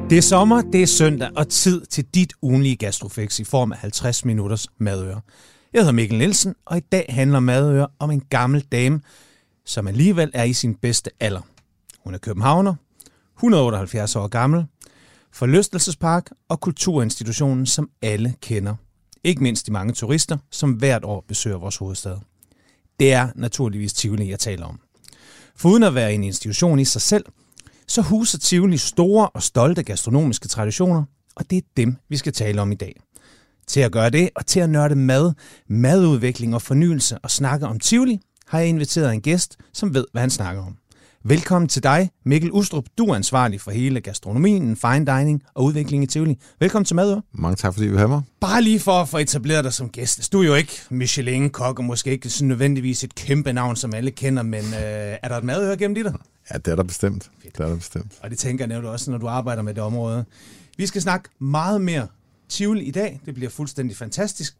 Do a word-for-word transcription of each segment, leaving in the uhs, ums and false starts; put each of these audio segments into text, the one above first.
Det er sommer, det er søndag og tid til dit ugenlige gastrofix i form af halvtreds minutters madøre. Jeg hedder Mikkel Nielsen, og i dag handler madøre om en gammel dame, som alligevel er i sin bedste alder. Hun er københavner, et hundrede og otteoghalvfjerds år gammel, forlystelsespark og kulturinstitutionen, som alle kender. Ikke mindst de mange turister, som hvert år besøger vores hovedstad. Det er naturligvis Tivoli, jeg taler om. Foruden at være en institution i sig selv, så huser Tivoli store og stolte gastronomiske traditioner, og det er dem, vi skal tale om i dag. Til at gøre det, og til at nørde mad, madudvikling og fornyelse og snakke om Tivoli, har jeg inviteret en gæst, som ved, hvad han snakker om. Velkommen til dig, Mikkel Ustrup. Du er ansvarlig for hele gastronomien, fine dining og udvikling i Tivoli. Velkommen til Madøre. Mange tak, fordi I vil have mig. Bare lige for at få etableret dig som gæst. Du er jo ikke Michelin-kok, og måske ikke sådan nødvendigvis et kæmpe navn, som alle kender, men øh, er der et madøre gennem dit? Ja, det er der bestemt. Det er der bestemt. Og det tænker jeg nævnt også, når du arbejder med det område. Vi skal snakke meget mere Tivoli i dag. Det bliver fuldstændig fantastisk.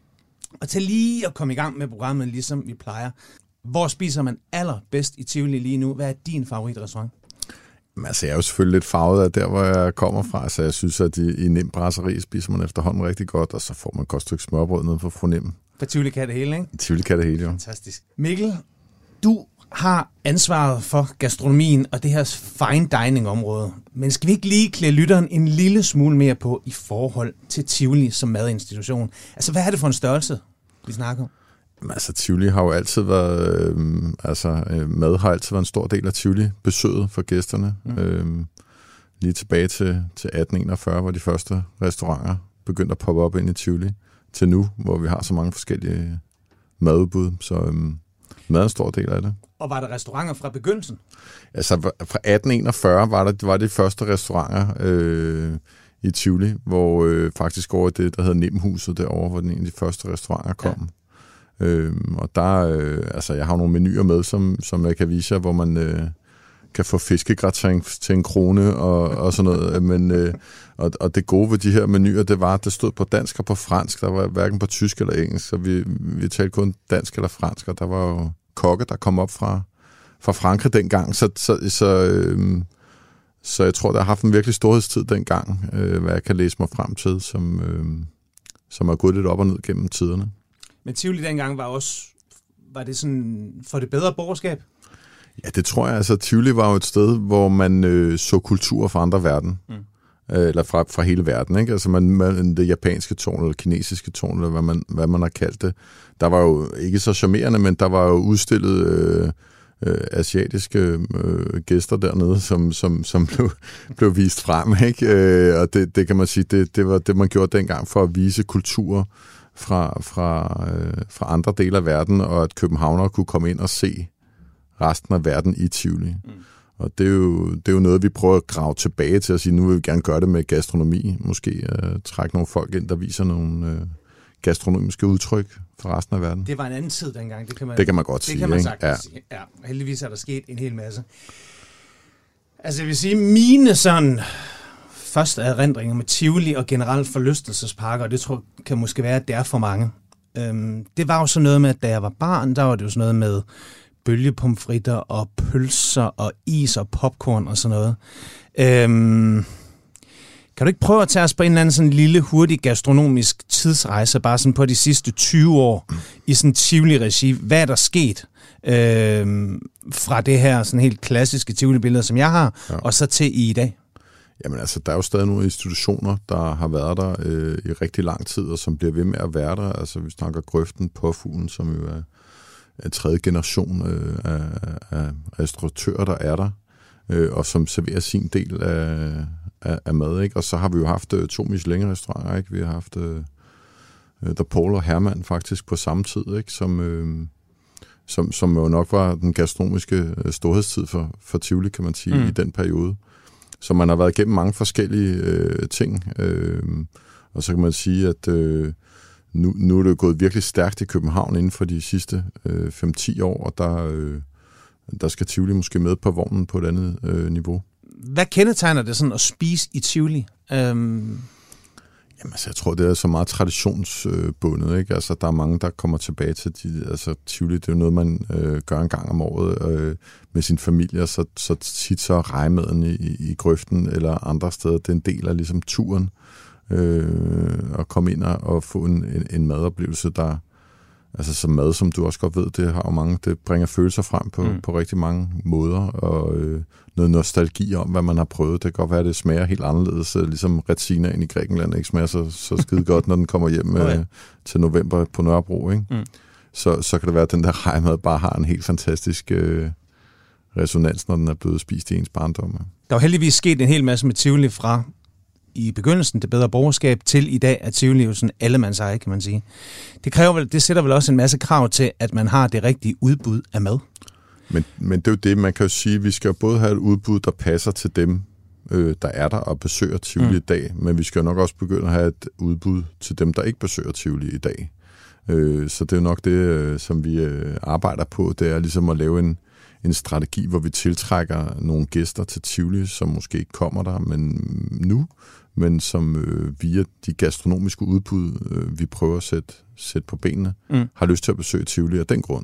Og til lige at komme i gang med programmet, ligesom vi plejer. Hvor spiser man allerbedst i Tivoli lige nu? Hvad er din favoritrestaurant? Jamen, altså, jeg er jo selvfølgelig lidt farvet af der, hvor jeg kommer fra, så jeg synes, at i, i Nem Brasserie spiser man efterhånden rigtig godt, og så får man et godt stykke smørbrød nede for fru Nem. For Tivoli kan det hele, ikke? Tivoli kan det hele, jo. Fantastisk. Mikkel, du har ansvaret for gastronomien og det her fine dining-område. Men skal vi ikke lige klæde lytteren en lille smule mere på i forhold til Tivoli som madinstitution? Altså, hvad er det for en størrelse, vi snakker om? Altså, Tivoli har jo altid været, øh, altså, øh, mad har altid været en stor del af Tivoli-besøget for gæsterne. Mm. Øh, lige tilbage til, til atten enogfyrre, hvor de første restauranter begyndte at poppe op ind i Tivoli, til nu, hvor vi har så mange forskellige madudbud. Så øh, mad er en stor del af det. Og var der restauranter fra begyndelsen? Altså, fra atten enogfyrre var der var de første restauranter øh, i Tivoli, hvor øh, faktisk over det, der hedder Nemhuset derovre, hvor den en af de første restauranter kom. Ja. Øhm, og der, øh, altså jeg har nogle menuer med, som, som jeg kan vise jer, hvor man øh, kan få fiskegratin til en krone og, og sådan noget. Men, øh, og, og det gode ved de her menuer, det var, at det stod på dansk og på fransk. Der var hverken på tysk eller engelsk, så vi, vi talte kun dansk eller fransk. Og der var jo kokke, der kom op fra, fra Frankrig dengang. Så, så, så, øh, så jeg tror, der har haft en virkelig storhedstid dengang, øh, hvad jeg kan læse mig frem til, som, øh, som er gået lidt op og ned gennem tiderne. Men Tivoli dengang var også, var det sådan for det bedre borgerskab? Ja, det tror jeg. Altså, Tivoli var jo et sted, hvor man øh, så kultur fra andre verden. Mm. Øh, eller fra, fra hele verden, ikke? Altså, man, man, det japanske tårn, eller kinesiske tårn, eller hvad man, hvad man har kaldt det. Der var jo ikke så charmerende, men der var jo udstillet øh, øh, asiatiske øh, gæster dernede, som, som, som blev, blev vist frem, ikke? Øh, og det, det kan man sige, det, det var det, man gjorde dengang for at vise kultur fra, fra, øh, fra andre dele af verden, og at københavnere kunne komme ind og se resten af verden i Tivoli. Mm. Og det er, jo, det er jo noget, vi prøver at grave tilbage til at sige, nu vil vi gerne gøre det med gastronomi. Måske øh, trække nogle folk ind, der viser nogle øh, gastronomiske udtryk fra resten af verden. Det var en anden tid dengang, det kan man, det kan man godt det sige. Det kan man sagtens ja. sige. Ja, heldigvis er der sket en hel masse. Altså jeg vil sige, mine sådan første erindringer med Tivoli og generelt forlystelsesparker, og det tror jeg kan måske være, at det er for mange. Øhm, det var jo sådan noget med, at da jeg var barn, der var det jo sådan noget med bølgepomfritter og pølser og is og popcorn og sådan noget. Øhm, kan du ikke prøve at tage os på en eller anden sådan lille, hurtig gastronomisk tidsrejse, bare sådan på de sidste tyve år, mm. i sådan Tivoli-regi? Hvad er der sket øhm, fra det her sådan helt klassiske Tivoli-billede, som jeg har, ja. og så til i dag? Jamen altså, der er jo stadig nogle institutioner, der har været der øh, i rigtig lang tid, og som bliver ved med at være der. Altså, vi snakker Grøften, Påfuglen, som jo er, er tredje generation øh, af, af restauratører, der er der, øh, og som serverer sin del af, af, af mad, ikke? Og så har vi jo haft øh, to Michelin-restauranter, ikke? Vi har haft øh, der Paul og Hermann faktisk på samme tid, ikke? Som, øh, som, som jo nok var den gastronomiske storhedstid for, for Tivoli, kan man sige, mm. i den periode. Så man har været igennem mange forskellige øh, ting, øh, og så kan man sige, at øh, nu, nu er det gået virkelig stærkt i København inden for de sidste øh, fem til ti år, og der, øh, der skal Tivoli måske med på vognen på et andet øh, niveau. Hvad kendetegner det sådan at spise i Tivoli? Øhm... Jamen, altså, jeg tror, det er så meget traditionsbundet, ikke? Altså, der er mange, der kommer tilbage til de, altså, Tivoli, det er jo noget, man øh, gør en gang om året øh, med sin familie, så, så tit så er rejemaden i, i, i grøften eller andre steder, det er en del af ligesom turen, øh, at komme ind og få en, en, en madoplevelse, der, altså som mad, som du også godt ved, det har jo mange, det bringer følelser frem på, mm. på rigtig mange måder, og øh, noget nostalgi om, hvad man har prøvet. Det kan godt være, at det smager helt anderledes, ligesom Retsinaen i Grækenland ikke smager så, så skide godt, når den kommer hjem øh, til november på Nørrebro, ikke? Mm. Så, så kan det være, at den der rejmad bare har en helt fantastisk øh, resonans, når den er blevet spist i ens barndom. Der er jo heldigvis sket en hel masse med Tivoli fra i begyndelsen, det bedre borgerskab, til i dag, at Tivoli er jo sådan allemands eje, kan man sige. Det kræver vel, det sætter vel også en masse krav til, at man har det rigtige udbud af mad. Men, men det er jo det, man kan jo sige, vi skal jo både have et udbud, der passer til dem, øh, der er der og besøger Tivoli mm. i dag, men vi skal jo nok også begynde at have et udbud til dem, der ikke besøger Tivoli i dag. Øh, så det er jo nok det, øh, som vi øh, arbejder på, det er ligesom at lave en, en strategi, hvor vi tiltrækker nogle gæster til Tivoli, som måske ikke kommer der men nu, men som øh, via de gastronomiske udbud, øh, vi prøver at sætte, sætte på benene, mm. har lyst til at besøge Tivoli af den grund.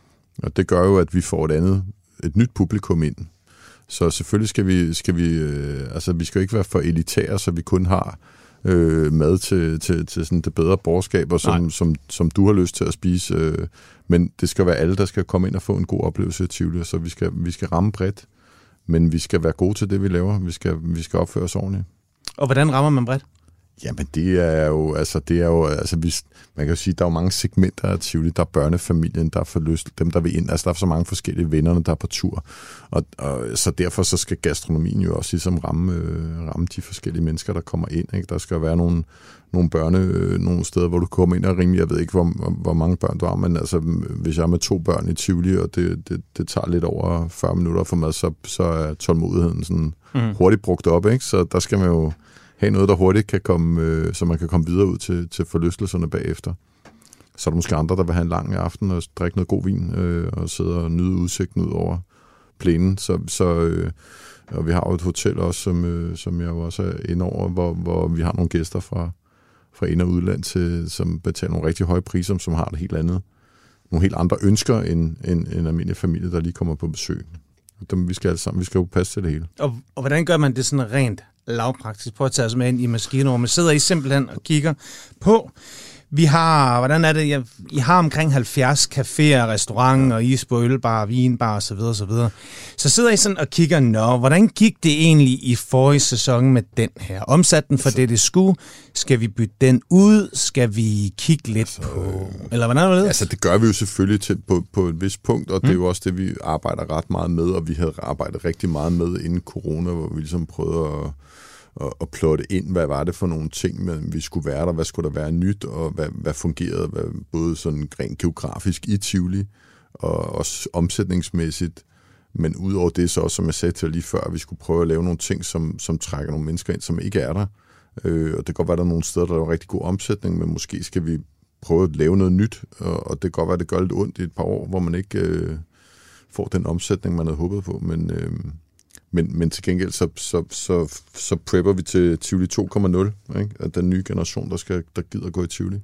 Og det gør jo, at vi får et andet, et nyt publikum ind. Så selvfølgelig skal vi, skal vi, øh, altså vi skal jo ikke være for elitære, så vi kun har øh, mad til, til, til sådan det bedre borgerskab, som, som, som du har lyst til at spise. Øh, men det skal være alle, der skal komme ind og få en god oplevelse i Tivoli, så vi skal, vi skal ramme bredt. Men vi skal være gode til det, vi laver. Vi skal, vi skal opføre os ordentligt. Og hvordan rammer man bredt? Jamen det er jo, altså det er jo, altså hvis, man kan jo sige, der er jo mange segmenter af Tivoli, der er børnefamilien, der er forlyst, dem der vil ind, altså der er så mange forskellige vennerne, der er på tur, og, og så derfor så skal gastronomien jo også ligesom ramme, øh, ramme de forskellige mennesker, der kommer ind, ikke? Der skal jo være nogle, nogle børne, øh, nogle steder, hvor du kommer ind og ringer, jeg ved ikke, hvor, hvor mange børn du har, men altså hvis jeg er med to børn i Tivoli, og det, det, det tager lidt over fyrre minutter for mad, så, så er tålmodigheden sådan mm. hurtigt brugt op, ikke? Så der skal man jo have noget, der hurtigt kan komme, øh, så man kan komme videre ud til, til forlystelserne bagefter. Så er der måske andre, der vil have en lang aften og drikke noget god vin øh, og sidde og nyde udsigten ud over plænen. Så, så, øh, og vi har jo et hotel også, som, øh, som jeg jo også er inde over, hvor, hvor vi har nogle gæster fra, fra ind- og udland, til, som betaler nogle rigtig høje priser, som har det helt andet. Nogle helt andre ønsker end en, en almindelig familie, der lige kommer på besøg. Dem, vi skal alle sammen, vi skal jo passe til det hele. Og, og hvordan gør man det sådan rent lavpraktisk? Prøv at tage os med ind i maskinen, hvor man sidder i simpelthen og kigger på. Vi har, hvordan er det, ja, I har omkring halvfjerds caféer, restauranter, og isbar, ølbar, vinbar osv. osv. Så sidder I sådan og kigger, nå, hvordan gik det egentlig i forrige sæson med den her? Omsat den for det, det skulle? Skal vi bytte den ud? Skal vi kigge lidt altså, på? Eller hvordan er det? Altså, det gør vi jo selvfølgelig til, på, på et vist punkt, og mm. det er jo også det, vi arbejder ret meget med, og vi havde arbejdet rigtig meget med inden corona, hvor vi ligesom prøvede at Og, og plotte ind, hvad var det for nogle ting, men vi skulle være der, hvad skulle der være nyt, og hvad, hvad fungerede, hvad, både sådan rent geografisk i Tivoli, og også omsætningsmæssigt, men udover det så også, som jeg sagde til lige før, at vi skulle prøve at lave nogle ting, som, som trækker nogle mennesker ind, som ikke er der, øh, og det kan godt være, der er nogle steder, der er rigtig god omsætning, men måske skal vi prøve at lave noget nyt, og, og det kan godt være, at det gør lidt ondt i et par år, hvor man ikke øh, får den omsætning, man havde håbet på, men øh, Men, men til gengæld, så, så, så, så prepper vi til Tivoli to komma nul, ikke? At den nye generation, der, skal, der gider gå i Tivoli.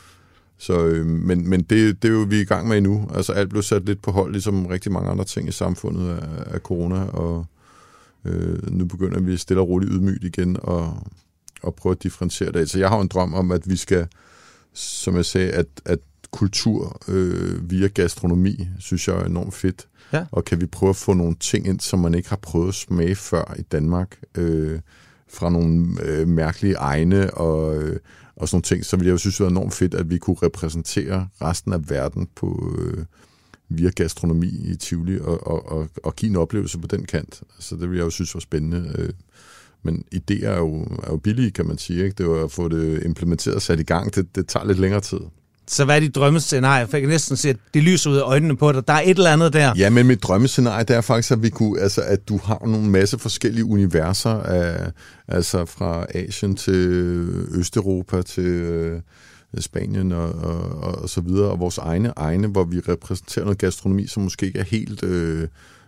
Så, øh, men men det, det er jo vi er i gang med endnu. Altså alt blev sat lidt på hold, ligesom rigtig mange andre ting i samfundet af, af corona, og øh, nu begynder vi stille og roligt ydmygt igen og, og prøve at differentiere det. Så jeg har en drøm om, at vi skal, som jeg sagde, at, at kultur øh, via gastronomi, synes jeg er enormt fedt. Ja. Og kan vi prøve at få nogle ting ind, som man ikke har prøvet at smage før i Danmark, øh, fra nogle øh, mærkelige egne og, øh, og sådan nogle ting, så ville jeg jo synes, det var enormt fedt, at vi kunne repræsentere resten af verden på, øh, via gastronomi i Tivoli og, og, og, og give en oplevelse på den kant. Så det ville jeg jo synes var spændende. Øh. Men idéer er jo, er jo billige, kan man sige. Ikke? Det var at få det implementeret og sat i gang, det, det tager lidt længere tid. Så hvad er dit drømmescenarie? For jeg kan næsten se, at det lyser ud af øjnene på dig. Der er et eller andet der. Ja, men mit drømmescenarie, det er faktisk, at vi kunne, altså, at du har nogle masse forskellige universer, af, altså fra Asien til Østeuropa til øh, Spanien og, og, og så videre, og vores egne egne, hvor vi repræsenterer noget gastronomi, som måske ikke er helt øh,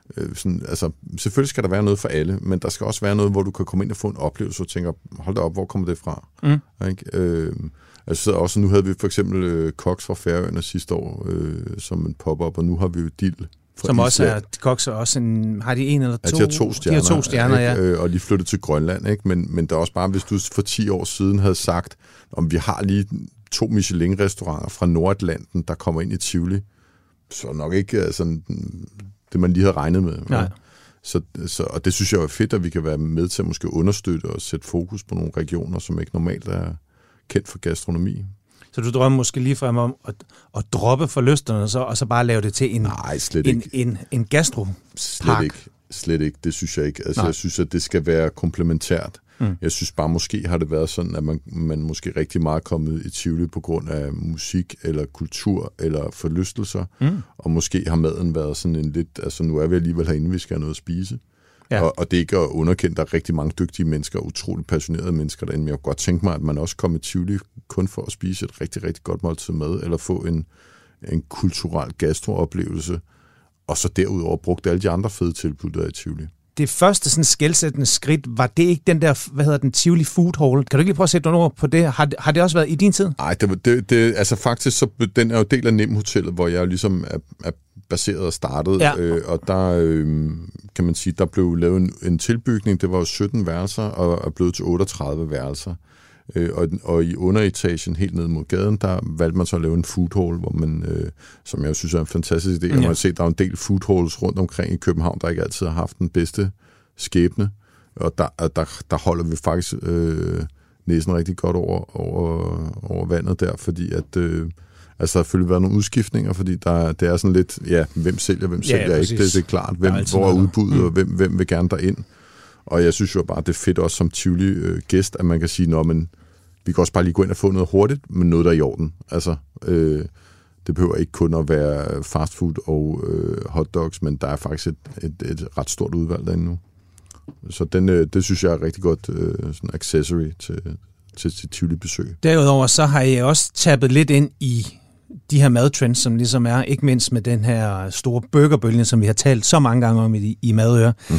øh, sådan, altså, selvfølgelig skal der være noget for alle, men der skal også være noget, hvor du kan komme ind og få en oplevelse og tænker, hold da op, hvor kommer det fra? Mm. Ikke? Øh, altså også, nu havde vi for eksempel øh, Cox fra Færøerne sidste år, øh, som en pop-up, og nu har vi jo Dill. Som også er, Cox er også en, har de en eller to? Ja, de har to stjerner, de har to stjerner ja. Øh, og de flyttede til Grønland, ikke? Men, men det er også bare, hvis du for ti år siden havde sagt, om vi har lige to Michelin-restauranter fra Nordatlanten, der kommer ind i Tivoli, så nok ikke altså, det, man lige havde regnet med. Nej. Så, så, og det synes jeg er fedt, at vi kan være med til at måske understøtte og sætte fokus på nogle regioner, som ikke normalt er kendt for gastronomi. Så du drømmer måske lige frem om at, at droppe forlysterne, og så, og så bare lave det til en, Nej, slet en, ikke. en, en gastropark? Slet ikke. Slet ikke. Det synes jeg ikke. Altså, jeg synes, at det skal være komplementært. Mm. Jeg synes bare, måske har det været sådan, at man, man måske rigtig meget er kommet i Tivoli på grund af musik, eller kultur, eller forlystelser, mm. og måske har maden været sådan en lidt, altså nu er vi alligevel herinde, vi skal have noget at spise. Ja. Og, og det er ikke at underkende, der er rigtig mange dygtige mennesker, utroligt passionerede mennesker derinde, men jeg kunne godt tænke mig, at man også kommer i Tivoli kun for at spise et rigtig, rigtig godt måltid mad, eller få en, en kulturel gastrooplevelse, og så derudover brugt alle de andre fede tilbud, der er i Tivoli. Det første sådan skelsættende skridt, var det ikke den der, hvad hedder den, Tivoli Food Hall? Kan du ikke lige prøve at sætte nogle ord på det? Har, har det også været i din tid? Nej, det, det, det, altså faktisk, så, den er jo del af Nem Hotellet, hvor jeg ligesom er, er baseret og startet, ja. øh, og der øh, kan man sige, der blev lavet en, en tilbygning, det var jo sytten værelser, og er blevet til otteogtredive værelser. Øh, og, og i underetagen, helt ned mod gaden, der valgte man så at lave en food hall, hvor man, øh, som jeg synes er en fantastisk idé, ja. Man har set, der er en del food halls rundt omkring i København, der ikke altid har haft den bedste skæbne, og der, der, der holder vi faktisk øh, næsen rigtig godt over, over, over vandet der, fordi at øh, altså, der har selvfølgelig været nogle udskiftninger, fordi der, det er sådan lidt, ja, hvem sælger, hvem sælger ja, ikke, det, det er klart, hvem, er hvor er udbuddet, mm. og hvem, hvem vil gerne derind. Og jeg synes jo bare, det er fedt også som Tivoli-gæst, at man kan sige, nå, men vi kan også bare lige gå ind og få noget hurtigt, men noget, der er i orden. Altså, øh, det behøver ikke kun at være fast food og øh, hotdogs, men der er faktisk et, et, et ret stort udvalg derinde nu. Så den, øh, det synes jeg er rigtig godt øh, sådan accessory til, til, til Tivoli-besøg. Derudover så har jeg også tappet lidt ind i de her madtrends, som ligesom er, ikke mindst med den her store burgerbølge, som vi har talt så mange gange om i, i Madøre. Mm.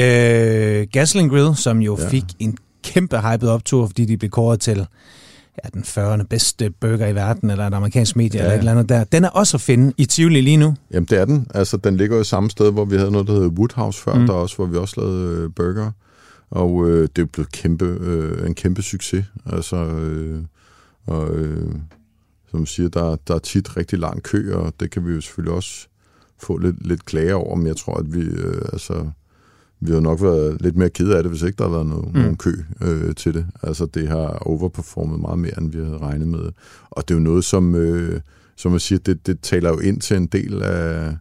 Øh, Gasoline Grill, som jo ja. fik en kæmpe hyped optur, fordi de blev kåret til ja, den fyrrende bedste burger i verden, eller et amerikansk medie, ja. eller et eller andet der. Den er også at finde i Tivoli lige nu. Jamen det er den. Altså den ligger jo samme sted, hvor vi havde noget, der hedder Woodhouse før, mm. der også, hvor vi også lavede øh, burger. Og øh, det er blevet kæmpe, øh, en kæmpe succes. Altså, øh, og... Øh, som siger, der, der er tit rigtig lang kø, og det kan vi jo selvfølgelig også få lidt, lidt klager over, men jeg tror, at vi, øh, altså, vi har nok været lidt mere kede af det, hvis ikke der har været no, mm. nogen kø øh, til det. Altså, det har overperformet meget mere, end vi havde regnet med. Og det er jo noget, som, øh, som jeg siger, det, det taler jo ind til en del af,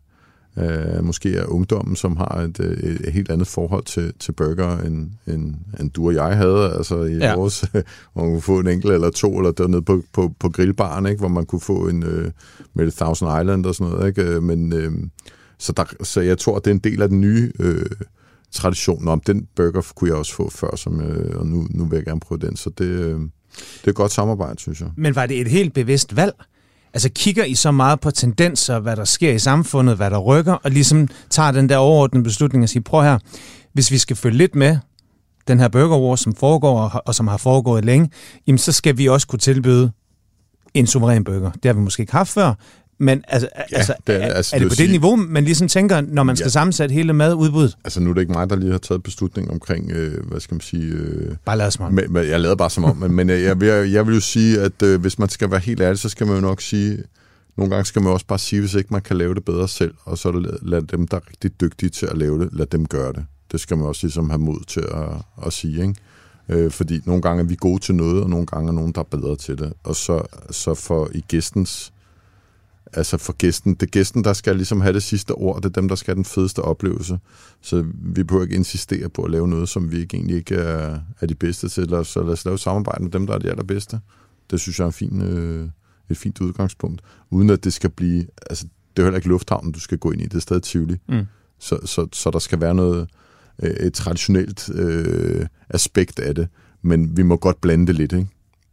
af måske af ungdommen, som har et, et, et helt andet forhold til, til burger, end, end, end du og jeg havde, altså i ja. vores, hvor man kunne få en enkelt eller to, eller dernede på, på, på grillbaren, ikke, hvor man kunne få en øh, med Thousand Island og sådan noget, ikke? Men, øh, så, der, så jeg tror, at det er en del af den nye øh, tradition. Om den burger kunne jeg også få før, som, øh, og nu, nu vil jeg gerne prøve den, så det, øh, det er et godt samarbejde, synes jeg. Men var det et helt bevidst valg? Altså kigger I så meget på tendenser, hvad der sker i samfundet, hvad der rykker, og ligesom tager den der overordnede beslutning og siger, prøv her, hvis vi skal følge lidt med den her burger war, som foregår, og som har foregået længe, jamen så skal vi også kunne tilbyde en suveræn burger. Det har vi måske ikke haft før, men altså, ja, altså, det er, altså, er det på det sige, niveau, man ligesom tænker, når man skal ja. sammensætte hele madudbuddet? Altså nu er det ikke mig, der lige har taget beslutning omkring, øh, hvad skal man sige... Øh, bare lad som om. Med, med, jeg lader bare som om, men, men jeg, jeg, jeg vil jo sige, at øh, hvis man skal være helt ærlig, så skal man jo nok sige... Nogle gange skal man også bare sige, hvis ikke man kan lave det bedre selv, og så lad, lad dem, der er rigtig dygtige til at lave det, lad dem gøre det. Det skal man også ligesom have mod til at, at sige, ikke? Øh, fordi nogle gange er vi gode til noget, og nogle gange er nogen, der er bedre til det. Og så, så for i gæstens... Altså for gæsten, det er gæsten, der skal ligesom have det sidste ord, det er dem, der skal have den fedeste oplevelse. Så vi behøver ikke insistere på at lave noget, som vi ikke, egentlig ikke er, er de bedste til. Så lad os lave samarbejde med dem, der er de allerbedste. Det synes jeg er en fin, øh, et fint udgangspunkt. Uden at det skal blive, altså det er heller ikke lufthavnen, du skal gå ind i, det er stadig Tivoli. Mm. Så, så, så der skal være noget, øh, et traditionelt øh, aspekt af det, men vi må godt blande det lidt, ikke?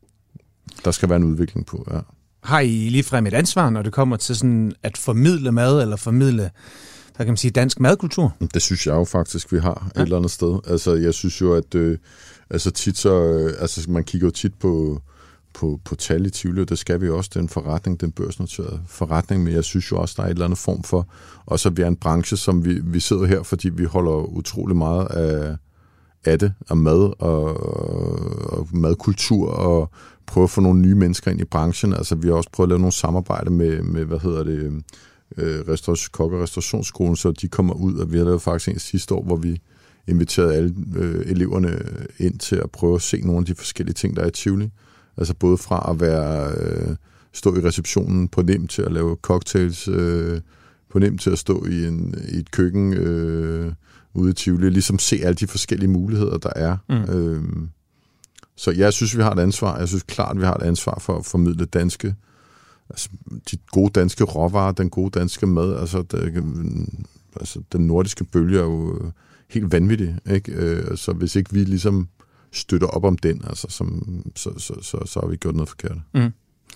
Der skal være en udvikling på, ja. Har I ligefrem et ansvar, når det kommer til sådan at formidle mad, eller formidle der kan man sige, dansk madkultur? Det synes jeg jo faktisk, vi har ja. et eller andet sted. Altså, jeg synes jo, at øh, altså tit så, øh, altså, man kigger jo tit på, på, på tal i Tivoli, og det skal vi jo også, den forretning, den børsnoterede forretning, men jeg synes jo også, der er et eller andet form for, også at vi er en branche, som vi, vi sidder her, fordi vi holder utrolig meget af, af det, af mad og, og madkultur, og prøve at få nogle nye mennesker ind i branchen. Altså, vi har også prøvet at lave nogle samarbejder med, med hvad hedder det, øh, restaur- kok- og restaurationsskolen, så de kommer ud, og vi har lavet faktisk en sidste år, hvor vi inviterede alle øh, eleverne ind til at prøve at se nogle af de forskellige ting, der er i Tivoli. Altså både fra at være øh, stå i receptionen på nem til at lave cocktails, øh, på nem til at stå i, en, i et køkken øh, ude i Tivoli, ligesom se alle de forskellige muligheder, der er. Mm. Øh, så jeg synes, vi har et ansvar. Jeg synes klart, vi har et ansvar for at formidle danske, altså de gode danske råvarer, den gode danske mad. Altså, det, altså den nordiske bølge er jo helt vanvittig, ikke? Så hvis ikke vi ligesom støtter op om den, altså, som, så, så, så, så har vi gjort noget forkert. Mm.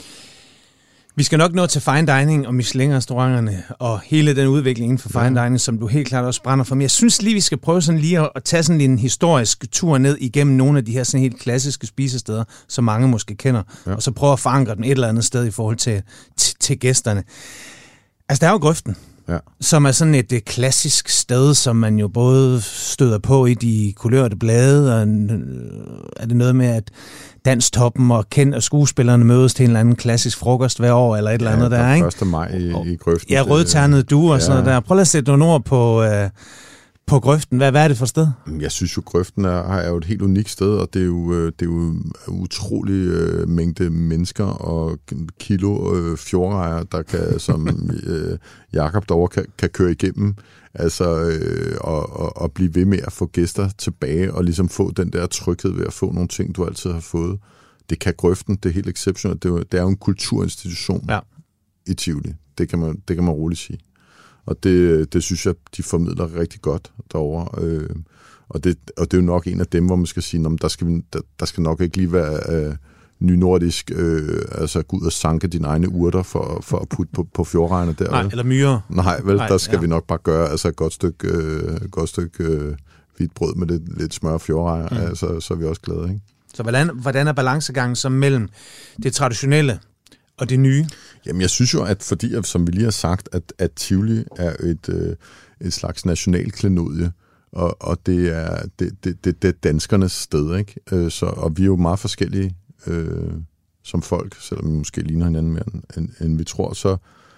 Vi skal nok nå til fine dining og Michelin-restauranterne og hele den udvikling inden for fine ja. dining, som du helt klart også brænder for. Men jeg synes lige, vi skal prøve sådan lige at, at tage sådan en historisk tur ned igennem nogle af de her sådan helt klassiske spisesteder, som mange måske kender, ja. og så prøve at forankre dem et eller andet sted i forhold til, til, til gæsterne. Altså, der er jo Grøften, ja. som er sådan et, et klassisk sted, som man jo både støder på i de kulørte blade, og er det noget med, at Danstoppen og Kent og skuespillerne mødes til en eller anden klassisk frokost hver år, eller et eller andet ja, der, ikke? første maj i, i Grøften. Ja, rødternede duer og ja. sådan noget der. Prøv lige at sætte nogle ord på, øh, på Grøften. Hvad, hvad er det for sted? Jeg synes jo, Grøften er, er jo et helt unikt sted, og det er jo, det er jo utrolig øh, mængde mennesker og kilo øh, fjordrejer, der kan, som øh, Jakob derovre kan, kan køre igennem. Altså, øh, og, og, og blive ved med at få gæster tilbage, og ligesom få den der tryghed ved at få nogle ting, du altid har fået. Det kan Grøften, det er helt exceptionelt. Det er jo, det er jo en kulturinstitution ja. i Tivoli. Det kan man, det kan man roligt sige. Og det, det synes jeg, de formidler rigtig godt derovre. Øh, og, det, og det er jo nok en af dem, hvor man skal sige, der skal, der, der skal nok ikke lige være øh, nynordisk, øh, altså gå ud og sanke dine egne urter for, for at putte på, på fjordrejerne der. Nej, eller myrer. Nej, vel, Nej, der skal ja. vi nok bare gøre altså et godt stykke, øh, godt stykke øh, hvidt brød med lidt, lidt smør og fjordrejer, mm. altså, så er vi også glade, ikke? Så hvordan, hvordan er balancegangen så mellem det traditionelle og det nye? Jamen, jeg synes jo, at fordi, som vi lige har sagt, at, at Tivoli er et, øh, et slags nationalklenodie, og, og det er det, det, det, det er danskernes sted, ikke? Øh, så, og vi er jo meget forskellige øh, som folk, selvom vi måske ligner hinanden mere, end, end vi tror, så,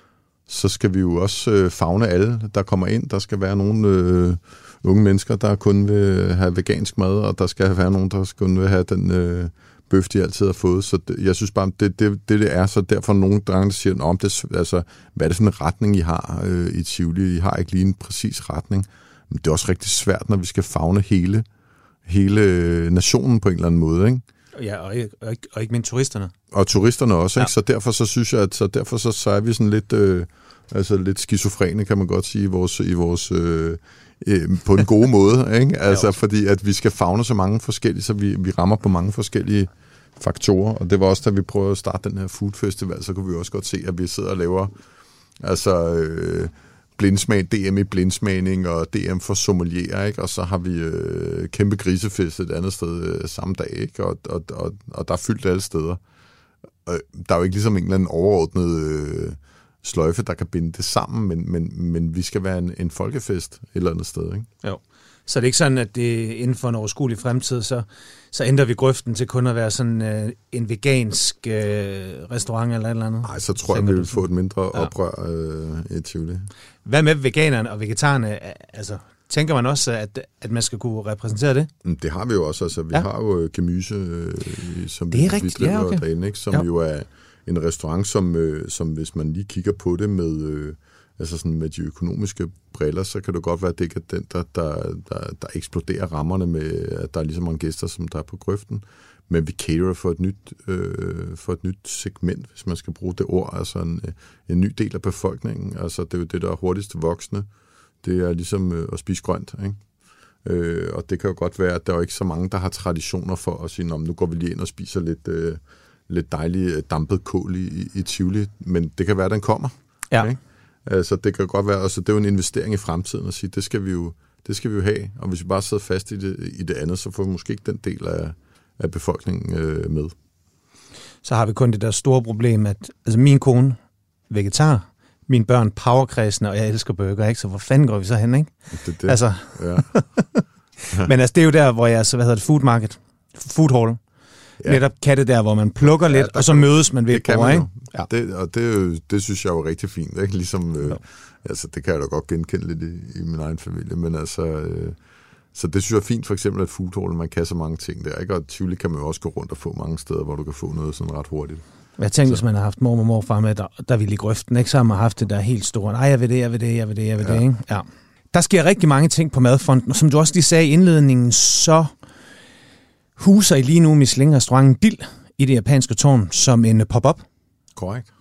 så skal vi jo også øh, favne alle, der kommer ind. Der skal være nogle øh, unge mennesker, der kun vil have vegansk mad, og der skal være nogen, der kun vil have den øh, bøf, de altid har fået. Så det, jeg synes bare, det det, det det er, så derfor nogle drenge, der siger, om det, altså, hvad er det for en retning, I har øh, i Tivoli? I har ikke lige en præcis retning. Men det er også rigtig svært, når vi skal favne hele, hele nationen på en eller anden måde, ikke? Ja, og ikke, og ikke, og ikke mindst turisterne. Og turisterne også, ikke? Ja. Så derfor så synes jeg, at så derfor så, så er vi sådan lidt, øh, altså lidt skizofrene, kan man godt sige, i vores, i vores øh, øh, på en god måde, ikke? Altså, fordi at vi skal favne så mange forskellige, så vi, vi rammer på mange forskellige faktorer, og det var også, da vi prøvede at starte den her food festival, så kunne vi også godt se, at vi sidder og laver, altså, øh, blindsmag, D M i blindsmagning og D M for sommelier, ikke? Og så har vi øh, kæmpe grisefest et andet sted øh, samme dag, ikke? Og, og, og, og der er fyldt alle steder. Og der er jo ikke ligesom en eller anden overordnet øh, sløjfe, der kan binde det sammen, men, men, men vi skal være en, en folkefest et eller andet sted, ikke? Jo. Så det er ikke sådan, at det inden for en overskuelig fremtid, så, så ændrer vi Grøften til kun at være sådan øh, en vegansk øh, restaurant eller et eller andet? Nej, så tror jeg, vi vil få et mindre ja. oprør øh, i Tivoli. Hvad med veganerne og vegetarerne? Altså, tænker man også, at, at man skal kunne repræsentere det? Det har vi jo også. Altså, vi ja. har jo gemyse, øh, som det er vi, rigtigt. vi driver ja, okay. derinde, ikke? Som ja. jo er en restaurant, som, øh, som hvis man lige kigger på det med... Øh, altså sådan med de økonomiske briller, så kan det godt være, at det ikke er den, der, der, der, der eksploderer rammerne med, at der er lige så mange gæster, som der er på Grøften. Men vi caterer for et nyt, øh, for et nyt segment, hvis man skal bruge det ord, altså en, en ny del af befolkningen. Altså det er jo det, der er hurtigst voksne. Det er ligesom øh, at spise grønt, ikke? Øh, og det kan jo godt være, at der er jo ikke så mange, der har traditioner for at sige, nu går vi lige ind og spiser lidt, øh, lidt dejlig dampet kål i, i Tivoli, men det kan være, at den kommer. Ja. Ikke? Altså, det kan godt være, altså, det er jo en investering i fremtiden at sige, det skal vi jo, det skal vi jo have, og hvis vi bare sidder fast i det, i det andet, så får vi måske ikke den del af, af befolkningen øh, med. Så har vi kun det der store problem, at altså min kone, vegetar, mine børn, powerkræsende, og jeg elsker burger, ikke? Så hvor fanden går vi så hen, ikke? Det, det. Altså, ja. Men altså, det er jo der, hvor jeg, så hvad hedder det, food market, food hall, ja. Netop kan det der, hvor man plukker ja, lidt, og så mødes man ved et bord, ikke? Ja. Det, og det, det synes jeg er jo rigtig fint, ikke? Ligesom, øh, altså, det kan jeg da godt genkende lidt i, i min egen familie, men altså, øh, så det synes jeg er fint, for eksempel, at food hall, man kan så mange ting der, ikke? Og Tivoli kan man jo også gå rundt og få mange steder, hvor du kan få noget sådan ret hurtigt. Jeg tænkte, hvis man har haft mor og morfar med, der, der ville i grøften, ikke? Så har man haft det der helt store, nej, jeg vil det, jeg vil det, jeg vil det, jeg vil ja. det, ikke? Ja. Der sker rigtig mange ting på Madfronten, og som du også lige sagde i indledningen, så huser I lige nu Michelin-restauranten Dill i det japanske tårn som en pop-up. Korrekt.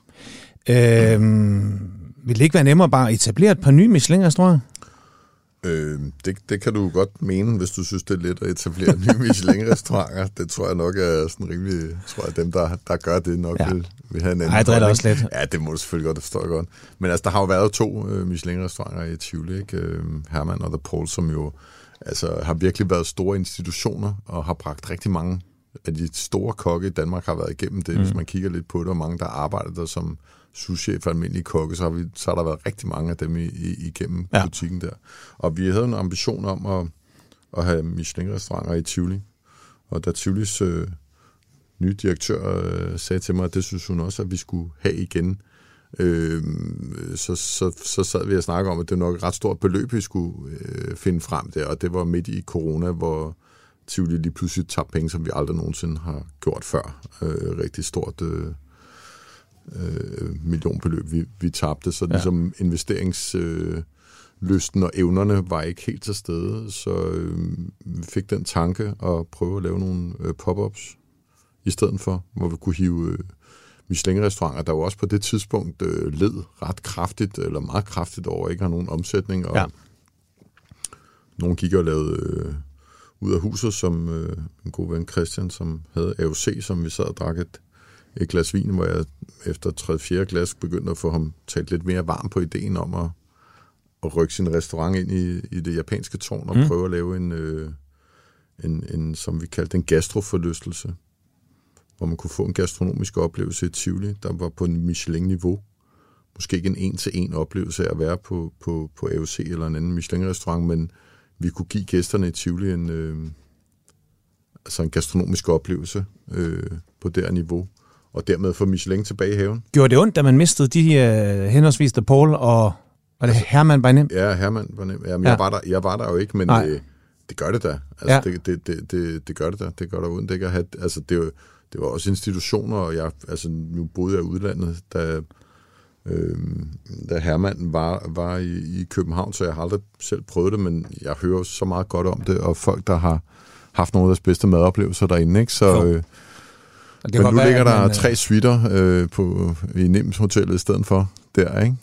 Øhm, vil det ikke være nemmere bare at etablere et par nye Michelin-restauranter? Øh, det, det kan du godt mene, hvis du synes, det er let at etablere nye Michelin-restauranter. Det tror jeg nok er sådan rimelig, tror jeg, dem, der, der gør det nok ja. vil, vil have en anden. Ej, det er også lidt. Ja, det må du selvfølgelig godt, det forstår jeg godt. Men altså, der har jo været to uh, Michelin-restauranter i Tivoli, ikke? Uh, Hermann og The Pole, som jo altså, har virkelig været store institutioner og har bragt rigtig mange af de store kokke i Danmark har været igennem det, mm. hvis man kigger lidt på det, og mange, der arbejder der som souschef og almindelige kokke, så har, vi, så har der været rigtig mange af dem i, i, igennem ja. butikken der. Og vi havde en ambition om at, at have Michelin-restauranter i Tivoli. Og da Tivolis øh, nye direktør øh, sagde til mig, at det synes hun også, at vi skulle have igen, øh, så, så, så sad vi og snakkede om, at det var nok et ret stort beløb, vi skulle øh, finde frem der, og det var midt i corona, hvor Tivoli lige pludselig tabte penge, som vi aldrig nogensinde har gjort før. Øh, rigtig stort øh, øh, millionbeløb, vi, vi tabte, så ligesom ja. investeringslysten øh, og evnerne var ikke helt til stede, så øh, vi fik den tanke at prøve at lave nogle øh, pop-ups i stedet for, hvor vi kunne hive øh, Michelin-restauranter, der jo også på det tidspunkt øh, led ret kraftigt, eller meget kraftigt over, ikke har nogen omsætning, og ja. nogen gik og lavede øh, ud af huset, som øh, en god ven Christian, som havde A O C, som vi sad og drak et, et glas vin, hvor jeg efter tredje fjerde glas begyndte at få ham talt lidt mere varm på ideen om at, at rykke sin restaurant ind i, i det japanske tårn og mm. prøve at lave en, øh, en, en, som vi kaldte en gastroforlystelse, hvor man kunne få en gastronomisk oplevelse i Tivoli, der var på en Michelin-niveau. Måske ikke en en-til-en oplevelse af at være på, på, på A O C eller en anden Michelin-restaurant, men vi kunne give gæsterne i Tivoli en, øh, altså en gastronomisk oplevelse øh, på det her niveau, og dermed få Michelin tilbage i haven. Gjorde det ondt, da man mistede de øh, henholdsvis The Pole og var det altså, Hermann by Nem? Ja, Hermann by Nem. Jamen, ja. jeg, var der, jeg var der jo ikke, men øh, det gør det da. Altså, ja. det, det, det, det, det gør det da. Det gør der ondt ikke at have. Altså, det, var, det var også institutioner, og jeg, altså, nu boede jeg i udlandet, da, øh, da Hermann var, var i, i København, så jeg har aldrig selv prøvet det, men jeg hører så meget godt om det, og folk, der har haft nogle af deres bedste madoplevelser derinde, ikke? Så... Øh, det men nu være, ligger der man, tre suiter øh, på, i Nems Hotellet i stedet for der, ikke?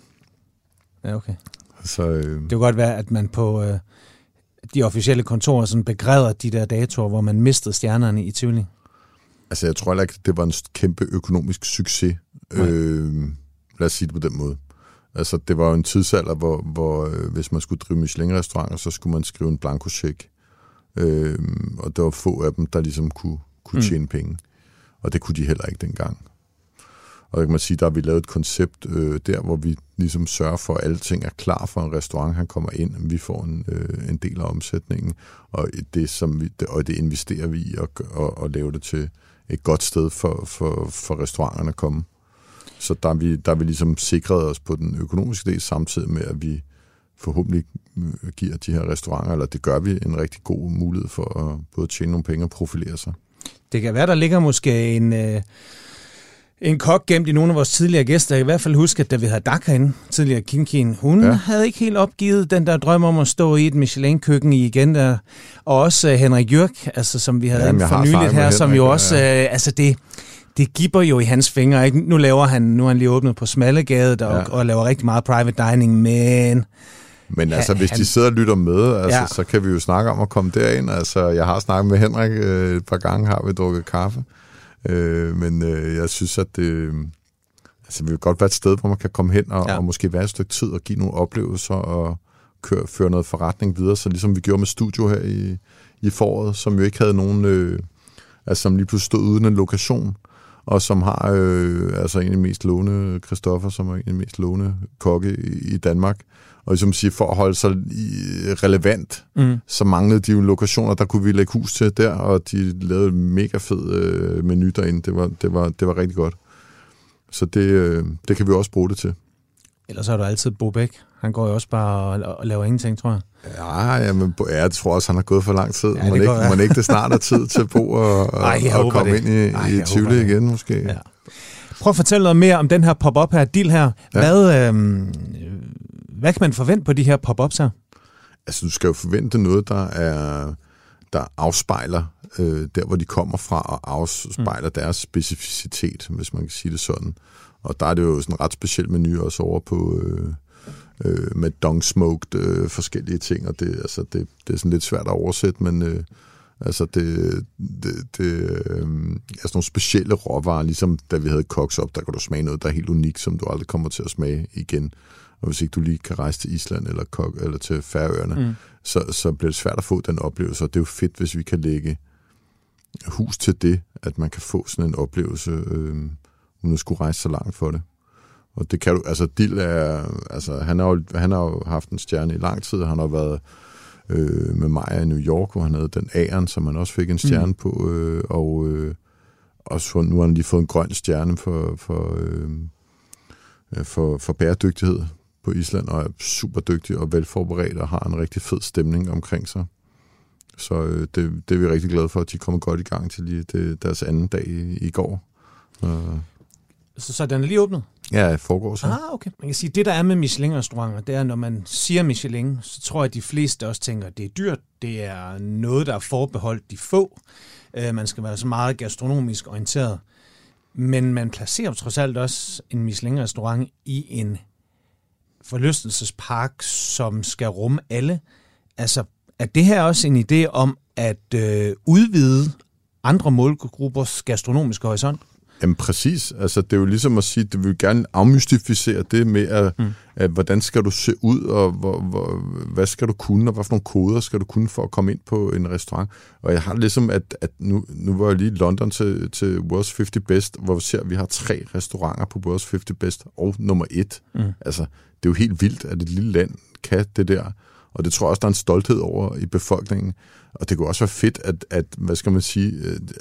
Ja, okay. Så, øh, det kunne godt være, at man på øh, de officielle kontorer sådan begræder de der datoer, hvor man mistede stjernerne i Tivoli. Altså, jeg tror ikke, det var en kæmpe økonomisk succes. Øh, lad os sige det på den måde. Altså, det var jo en tidsalder, hvor, hvor øh, hvis man skulle drive Michelin-restauranter, så skulle man skrive en blankocheck. Øh, og der var få af dem, der ligesom kunne, kunne tjene mm. penge. Og det kunne de heller ikke dengang. Og jeg kan man sige, der har vi lavet et koncept øh, der, hvor vi ligesom sørger for, at alle ting er klar for en restaurant. Han kommer ind, og vi får en, øh, en del af omsætningen, og det, som vi, og det investerer vi i og, og, og lave det til et godt sted for, for, for restauranterne at komme. Så der er, vi, der er vi ligesom sikret os på den økonomiske del, samtidig med, at vi forhåbentlig giver de her restauranter, eller det gør vi, en rigtig god mulighed for at både tjene nogle penge og profilere sig. Det kan være, der ligger måske en, øh, en kok gemt i nogle af vores tidligere gæster. Jeg kan i hvert fald huske, at da vi havde Dak herinde, tidligere Kim, hun ja. havde ikke helt opgivet den der drøm om at stå i et Michelin-køkken igen der. Og også uh, Henrik Jørg, altså, som vi havde ja, for nyligt her, som jo også, ja. øh, altså det, det gipper jo i hans fingre. Ikke? Nu laver han, nu har han lige åbnet på Smallegade der, ja. og, og laver rigtig meget private dining, men... Men altså, hvis han, de sidder og lytter med, altså, ja. så kan vi jo snakke om at komme derind. Altså, jeg har snakket med Henrik øh, et par gange, har vi drukket kaffe. Øh, men øh, jeg synes, at det, Altså, vi vil godt være et sted, hvor man kan komme hen og, ja. og måske være et stykke tid og give nogle oplevelser og køre, føre noget forretning videre. Så ligesom vi gjorde med studio her i, i foråret, som jo ikke havde nogen... Øh, altså, som lige pludselig stod uden en lokation, og som har øh, altså en af de mest lovende, Christoffer, som er en af de mest lovende kokke i, i Danmark. Og som siger, for at holde sig relevant, mm. så manglede de jo lokationer, der kunne vi lægge hus til der, og de lavede en mega fed øh, menu derinde. Det var, det, var, det var rigtig godt. Så det, øh, det kan vi også bruge det til. Ellers er der altid Bo Bæk. Han går jo også bare og, og laver ingenting, tror jeg. Ja, jamen, jeg tror også, han har gået for lang tid. Ja, man, ikke, man ikke det snart er tid til Bo og, Ej, og komme ind i, Ej, i Tivoli igen, måske. Ja. Prøv at fortælle noget mere om den her pop-up her, Dill her. Ja. Hvad, øh, hvad kan man forvente på de her pop-ups her? Altså, du skal jo forvente noget, der er der afspejler øh, der, hvor de kommer fra, og afspejler mm. deres specificitet, hvis man kan sige det sådan. Og der er det jo sådan en ret speciel menu også over på øh, øh, med dong-smoked øh, forskellige ting, og det, altså, det, det er sådan lidt svært at oversætte, men øh, altså det, det, det øh, altså nogle specielle råvarer, ligesom da vi havde koks op, der kan du smage noget, der er helt unikt, som du aldrig kommer til at smage igen. Og hvis ikke du lige kan rejse til Island eller, kok, eller til Færøerne, mm. så, så bliver det svært at få den oplevelse, og det er jo fedt, hvis vi kan lægge hus til det, at man kan få sådan en oplevelse, øh, uden at skulle rejse så langt for det. Og det kan du, altså Dill er, altså han har jo, han har jo haft en stjerne i lang tid, han har været øh, med mig i New York, hvor han havde den æren, som han også fik en stjerne mm. på, øh, og øh, også for, nu har han lige fået en grøn stjerne for, for, øh, for, for bæredygtighed på Island, og er super dygtig og velforberedt, og har en rigtig fed stemning omkring sig. Så øh, det, det er vi rigtig glade for, at de kommer godt i gang til lige det, deres anden dag i, i går. Uh. Så, så den er lige åbnet? Ja, i forgårs. Ah, okay. Man kan sige, det der er med Michelin-restauranter, det er, når man siger Michelin, så tror jeg, at de fleste også tænker, at det er dyrt. Det er noget, der er forbeholdt de få. Uh, man skal være så meget gastronomisk orienteret. Men man placerer trods alt også en Michelin-restaurant i en forlystelsespark, som skal rumme alle. Altså, er det her også en idé om at øh, udvide andre målgruppers gastronomiske horisont? Jamen præcis. Altså, det er jo ligesom at sige, at det vil gerne afmystificere det med, at, mm. at hvordan skal du se ud, og hvor, hvor, hvad skal du kunne, og hvad for nogle koder skal du kunne for at komme ind på en restaurant. Og jeg har ligesom, at, at nu, nu var jeg lige i London til, til World's halvtreds Best, hvor vi ser, at vi har tre restauranter på World's halvtreds Best, og nummer et. Mm. Altså, det er jo helt vildt, at et lille land kan det der. Og det tror jeg også, der er en stolthed over i befolkningen. Og det kunne også være fedt, at, at hvad skal man sige,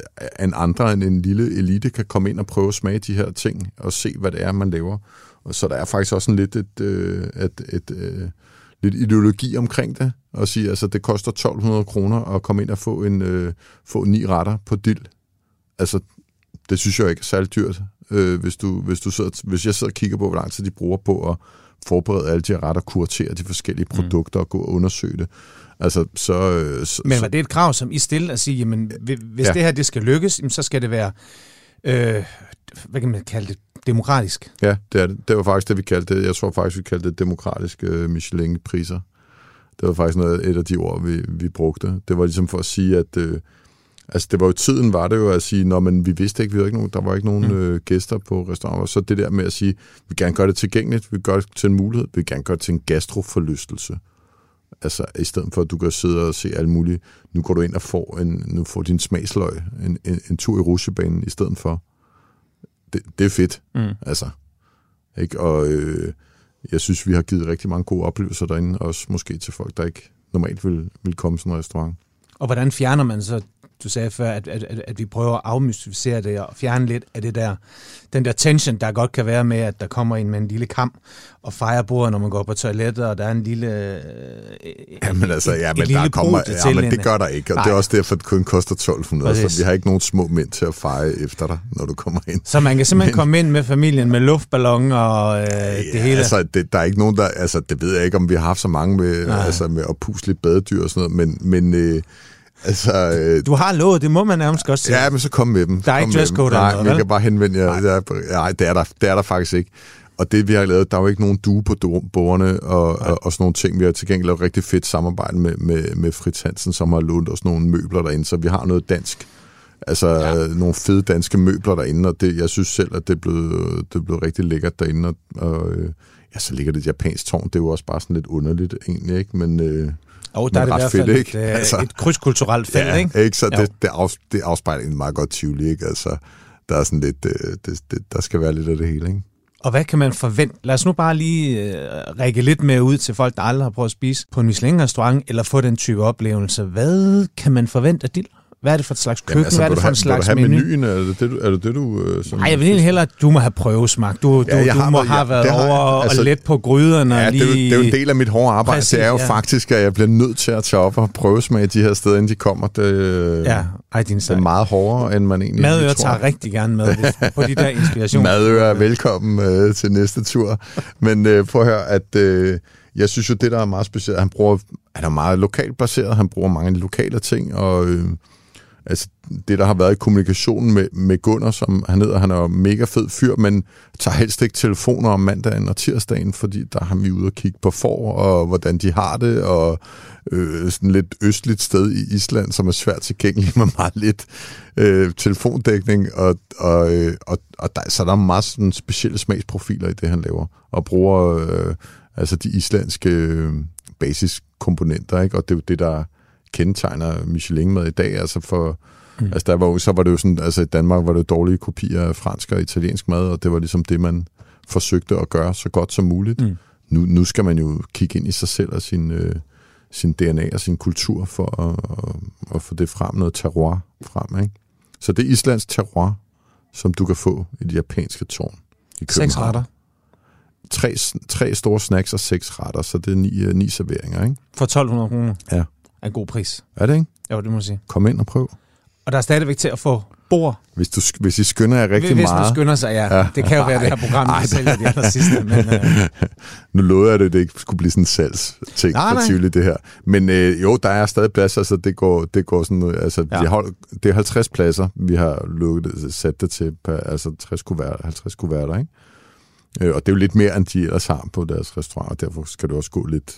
en andre end en lille elite kan komme ind og prøve at smage de her ting, og se, hvad det er, man laver. Og så der er faktisk også en lidt, et, et, et, et, et, lidt ideologi omkring det, og sige, altså det koster tolv hundrede kroner at komme ind og få, en, uh, få ni retter på Dill. Altså, det synes jeg ikke er særlig dyrt. Uh, hvis, du, hvis, du sidder, hvis jeg sidder og kigger på, hvor lang tid de bruger på at forberede alle de her retter, kuratere de forskellige produkter mm. og gå og undersøge det. Altså, så, så, Men var det et krav, som I stillede at sige, jamen, hvis ja. det her det skal lykkes, så skal det være, øh, hvad kan man kalde det, demokratisk? Ja, det er det. Det var faktisk det, vi kaldte det. Jeg tror faktisk, vi kaldte det demokratiske øh, Michelin-priser. Det var faktisk noget, et af de ord, vi, vi brugte. Det var ligesom for at sige, at øh, altså, det var jo tiden, var det jo at sige, når man vi vidste ikke, vi havde ikke nogen, der var ikke nogen mm. øh, gæster på restauranter. Så det der med at sige, vi gerne gøre det tilgængeligt, vi gør det til en mulighed, vi gerne gøre det til en gastroforlystelse. Altså, i stedet for, at du kan sidde og se alt muligt, nu går du ind og får, en, nu får din smagsløg, en, en, en tur i rutsjebanen i stedet for. Det, det er fedt, mm. altså. Ikke? Og øh, jeg synes, vi har givet rigtig mange gode oplevelser derinde, også måske til folk, der ikke normalt vil, vil komme sådan en restaurant. Og hvordan fjerner man så, du sagde før, at, at, at, at vi prøver at afmystificere det og fjerne lidt af det der, den der tension, der godt kan være med, at der kommer en med en lille kam og fejrer bordet, når man går på toilettet, og der er en lille øh, Jamen altså, ja, men, der kommer, ja, men det gør der ikke, og Nej. det er også derfor, at det kun koster tolv hundrede, Præcis. Så vi har ikke nogen små mænd til at fejre efter dig, når du kommer ind. Så man kan simpelthen men, komme ind med familien med luftballon og øh, ja, det hele? Altså, det, der er ikke nogen, der, altså, det ved jeg ikke, om vi har haft så mange med, altså, med oppuslige badedyr og sådan noget, men, men øh, altså, øh, du har lovet, det må man nærmest godt sige. Ja, men så kom med dem. Der er ikke dresscode eller noget, Nej, vi kan bare henvende jer. Nej, nej det, er der, det er der faktisk ikke. Og det, vi har lavet, der er jo ikke nogen due på bordene og, og, og sådan nogle ting. Vi har til gengæld lavet rigtig fedt samarbejde med, med, med Fritz Hansen, som har lånt os nogle møbler derinde, så vi har noget dansk altså ja. nogle fede danske møbler derinde, og det, jeg synes selv, at det er blevet, det er blevet rigtig lækkert derinde, og, og ja, så ligger det japansk tårn, det er jo også bare sådan lidt underligt egentlig, ikke? Men, øh, og der er det i hvert fald fedt, et, altså, et krydskulturelt felt, ja, ikke? ikke? Så det, det, af, det afspejler en meget godt Tivoli, ikke? Altså, der er sådan lidt, det, det, der skal være lidt af det hele, ikke? Og hvad kan man forvente? Lad os nu bare lige øh, række lidt mere ud til folk, der aldrig har prøvet at spise på en Michelin-restaurant, eller få den type oplevelse. Hvad kan man forvente af dit? Hvad er det for et slags køkken? Jamen, altså, hvad er det for en slags menu? Menuen? Er det det, du... Er det, det, du øh, Nej, jeg vil egentlig hellere, at du må have prøvesmagt. Du, ja, du, du har, må have ja, været har, over altså, og let på gryderne. Ja, lige... det, er jo, det er jo en del af mit hårde arbejde. Præcis, det er jo ja. faktisk, at jeg bliver nødt til at tage op og prøvesmage de her steder, inden de kommer. Det, ja, ej, din det er meget hårdere, end man egentlig Madøer tror. tager rigtig gerne med på de der inspirationer. Madøer er velkommen øh, til næste tur. Men øh, prøv at høre, at... Øh, jeg synes jo, det der er meget specielt, han bruger, han er meget lokalt baseret, han bruger mange lokale ting, og øh, altså det, der har været i kommunikationen med, med Gunnar, som han hedder, han er jo mega fed fyr, men tager helst ikke telefoner om mandagen og tirsdagen, fordi der har vi ude og kigge på får, og hvordan de har det, og øh, sådan lidt østligt sted i Island, som er svært tilgængeligt med meget lidt øh, telefondækning, og, og, øh, og, og der, så der er meget sådan specielle smagsprofiler i det, han laver, og bruger øh, altså de islandske øh, basiskomponenter, ikke? Og det er jo det, der kendetegner Michelin-mad i dag, altså for mm. altså der var, så var det jo sådan, altså i Danmark var det dårlige kopier af fransk og italiensk mad, og det var ligesom det, man forsøgte at gøre så godt som muligt. Mm. Nu, nu skal man jo kigge ind i sig selv og sin, øh, sin D N A og sin kultur for at, at, at få det frem, noget terroir frem, ikke? Så det er Islands terroir, som du kan få i det japanske tårn i København. Seks retter. Tre, tre store snacks og seks retter, så det er ni, ni serveringer, ikke? For tolv hundrede kroner? Ja. Er en god pris. Er det, ikke? Jo, det må jeg sige. Kom ind og prøv. Og der er stadigvæk til at få bord. Hvis, du, hvis I skynder jer rigtig hvis meget... Hvis du skynder sig, ja. ja. Det kan jo være ej, det her program, der sælger de aller sidste. Men, uh... nu lovede jeg det, at det ikke skulle blive sådan en salgsting for Tivoli, det her. Men øh, jo, der er stadig pladser, så det går, det går sådan... Altså, ja. de hold, det er halvtreds pladser, vi har lukket, sat det til, per, altså tres kuverter, halvtreds kuverter, ikke? Øh, og det er jo lidt mere, end de ellers har på deres restaurant, og derfor skal du også gå lidt...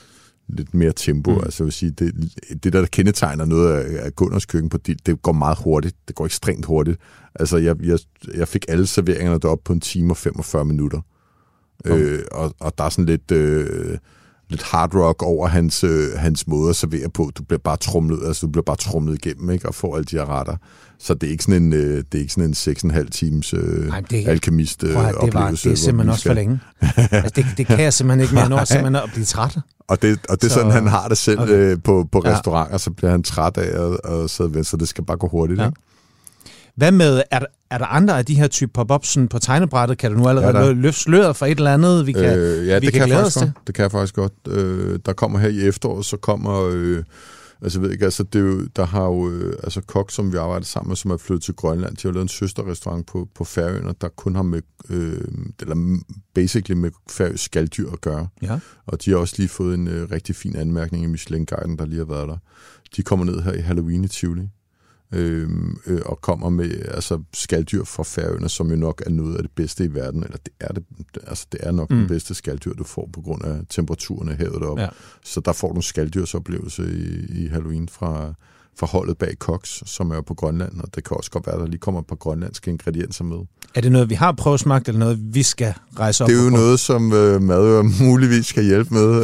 lidt mere tempo. Mm. Altså jeg vil sige, det, det der kendetegner noget af, af Gunnars køkken på det, det går meget hurtigt. Det går ekstremt hurtigt. Altså jeg, jeg, jeg fik alle serveringerne deroppe på en time og femogfyrre minutter. Mm. Øh, og, og der er sådan lidt, øh, lidt hard rock over hans, øh, hans måde at servere på. Du bliver bare tromlet, altså du bliver bare tromlet igennem, ikke? Og får alle de her retter. Så det er ikke sådan en, øh, det er ikke sådan en seks og en halv times øh, alkemist øh, oplevelse. Det, var, det er simpelthen også for længe. altså, det, det kan jeg simpelthen ikke mere nå, simpelthen at blive træt. Og det, og det er så, sådan, han har det selv okay. øh, på, på restauranter, ja. Så bliver han træt af at, at sidde ved, så det skal bare gå hurtigt. Ja. Ikke? Hvad med, er der, er der andre af de her type pop-ups på tegnebrættet? Kan du nu allerede ja, løfte sløret for et eller andet, vi kan, øh, ja, vi det kan, kan glæde os til? Det kan jeg faktisk godt. Øh, der kommer her i efteråret, så kommer... Øh, altså jeg ved ikke, altså det er jo, der har jo øh, altså kok, som vi arbejder sammen med, som er flyttet til Grønland. De har lavet en søsterrestaurant på, på Færøerne, der kun har med, øh, eller basically med færøsk skalddyr at gøre. Ja. Og de har også lige fået en øh, rigtig fin anmærkning i Michelin-guiden, der lige har været der. De kommer ned her i Halloween i Tivoli, øh, øh, og kommer med altså skalddyr fra Færøerne, som jo nok er noget af det bedste i verden, eller det er, det, altså det er nok mm. den bedste skalddyr, du får på grund af temperaturen af havet deroppe. Ja. Så der får du en skaldyrsoplevelse i, i Halloween fra, fra holdet bag Cox, som er på Grønland, og det kan også godt være, at der lige kommer et par grønlandske ingredienser med. Er det noget, vi har prøvesmagt, eller noget, vi skal rejse op? Det er jo noget, som øh, Madøer muligvis skal hjælpe med.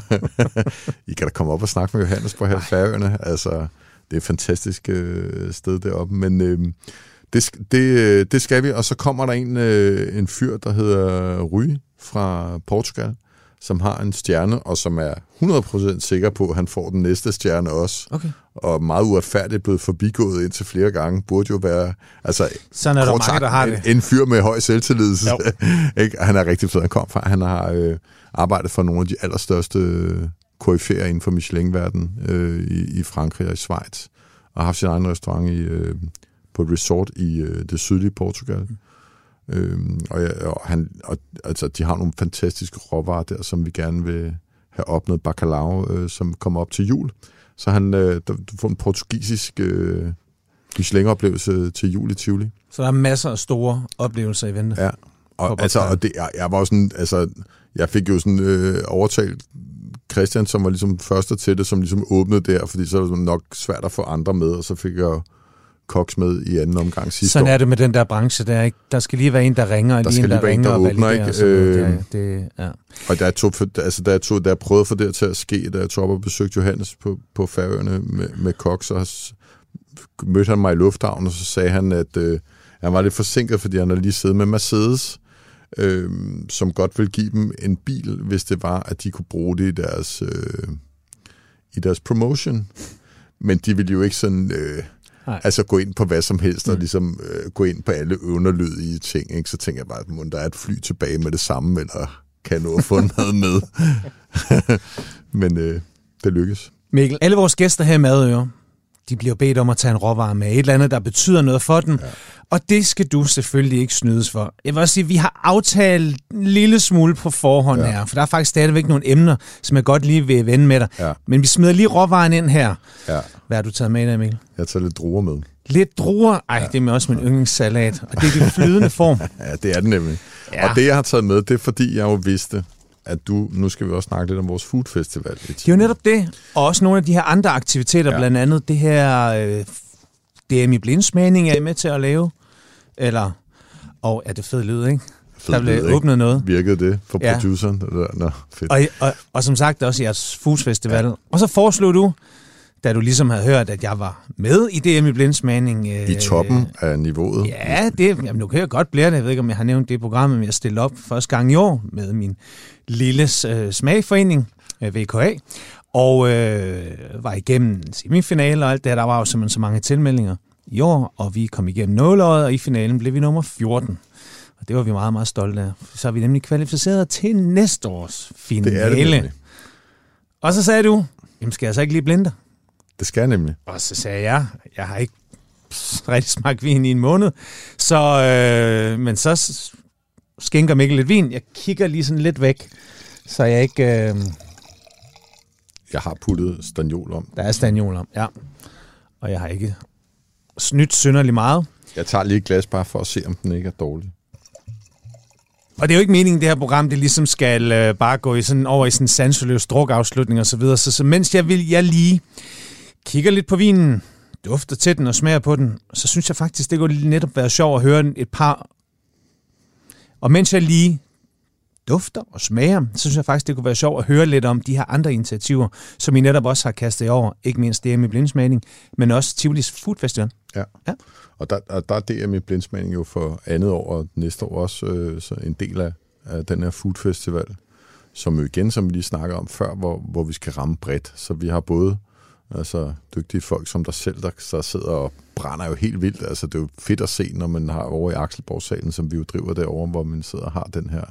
I kan da komme op og snakke med Johannes på her Færøerne, altså... Det er et fantastisk øh, sted deroppe, men øh, det, det, det skal vi. Og så kommer der en, øh, en fyr, der hedder Rui fra Portugal, som har en stjerne, og som er hundrede procent sikker på, at han får den næste stjerne også. Okay. Og meget uretfærdigt blevet forbigået indtil flere gange. Burde jo være altså, sådan er der mange, sagt, der har det. En, en fyr med høj selvtillid. Ikke? Han er rigtig fed, han kom fra. Han har øh, arbejdet for nogle af de allerstørste... Øh, koryfærer inden for Michelin-verdenen øh, i, i Frankrig og i Schweiz, og har haft sin egen restaurant i, øh, på et resort i øh, det sydlige Portugal. Mm. Øh, og, ja, og, han, og altså, de har nogle fantastiske råvarer der, som vi gerne vil have opnået. Bacalao, øh, som kommer op til jul. Så han, øh, du får en portugisisk øh, Michelin-oplevelse til jul i Tivoli. Så der er masser af store oplevelser i vente. Ja, og, altså, og det, jeg, jeg var sådan, altså, jeg fik jo sådan øh, overtalt Christian, som var ligesom første til det, som ligesom åbnede der, fordi så var det nok svært at få andre med, og så fik jeg koks med i anden omgang sidste Sådan år. er det med den der branche, der ikke. Der skal lige være en, der ringer, og der lige en, der, der ringer en, der og åbner, validerer. ikke? Og, Øh, det, det, ja. og der tog, altså, der tog, der jeg prøvede at få det til at ske, da jeg tog op og besøgte Johannes på, på Færøerne med, med koks, og mødte han mig i lufthavnen, og så sagde han, at øh, han var lidt forsinket, fordi han havde lige siddet med Mercedes, øh, som godt ville give dem en bil, hvis det var, at de kunne bruge det i deres, øh, i deres promotion. Men de ville jo ikke sådan... Øh, altså gå ind på hvad som helst, og mm. ligesom øh, gå ind på alle underlydige ting. Ikke? Så tænker jeg bare, at der er et fly tilbage med det samme, eller kan nå at få noget med. Men øh, det lykkes. Mikkel, alle vores gæster her i Madøre, de bliver bedt om at tage en råvare med. Et eller andet, der betyder noget for dem. Ja. Og det skal du selvfølgelig ikke snydes for. Jeg vil også sige, at vi har aftalt en lille smule på forhånd ja. her, for der er faktisk stadigvæk nogle emner, som jeg godt lige vil vende med dig. Ja. Men vi smider lige råvaren ind her. Ja. Hvad har du taget med dig, Mikkel? Jeg tager lidt druer med. Lidt druer? Ej, ja. Det er med også min yndlingssalat. Og det er det flydende form. Ja, det er det nemlig. Ja. Og det, jeg har taget med, det er fordi, jeg jo vidste, at du, nu skal vi også snakke lidt om vores foodfestival. Det er jo netop det. Og også nogle af de her andre aktiviteter, ja. blandt andet det her øh, D M i blindsmagning er I med til at lave. Eller, og er det fed lyd, ikke? Fed der blev lyd, åbnet noget. Virkede det for ja. produceren? Nå, fedt. Og, og, og som sagt også jeres foodfestival. Ja. Og så foreslog du, da du ligesom havde hørt, at jeg var med i D M i blindsmagning. I toppen af niveauet. Ja, det, jamen, nu kan jeg godt blive det. Jeg ved ikke, om jeg har nævnt det program, men jeg stillede op første gang i år med min lille øh, smagforening, øh, V K A, og øh, var igennem semifinaler og alt det her. Der var jo simpelthen så mange tilmeldinger i år, og vi kom igennem nåleøjet, og i finalen blev vi nummer fjorten. Og det var vi meget, meget stolte af. Så er vi nemlig kvalificeret til næste års finale. Det er det nemlig. Og så sagde du, jamen skal jeg så ikke lige blinde dig? Det skal jeg nemlig. Og så sagde jeg, jeg har ikke rigtig smagt vin i en måned, så, øh, men så skænker Mikkel lidt vin. Jeg kigger lige sådan lidt væk, så jeg ikke... Øh... Jeg har puttet stagnol om. Der er stagnol om, ja. Og jeg har ikke snydt synderligt meget. Jeg tager lige et glas bare for at se, om den ikke er dårlig. Og det er jo ikke meningen, det her program, det ligesom skal øh, bare gå i sådan, over i sådan en sanseløs drukafslutning og så videre. Så, så mens jeg vil, jeg lige kigger lidt på vinen, dufter til den og smager på den, så synes jeg faktisk, det kunne netop være sjovt at høre et par. Og mens jeg lige dufter og smager, så synes jeg faktisk, det kunne være sjovt at høre lidt om de her andre initiativer, som I netop også har kastet over. Ikke mindst D M i blindsmagning, men også Tivolis Foodfestival. Ja, ja. Og der, og der er D M i blindsmagning jo for andet år og næste år også øh, så en del af, af den her foodfestival, som jo igen, som vi lige snakker om før, hvor, hvor vi skal ramme bredt. Så vi har både altså, dygtige folk som dig selv, der så sidder og brænder jo helt vildt. Altså, det er jo fedt at se, når man har over i Axelborg-salen, som vi jo driver derovre, hvor man sidder og har den her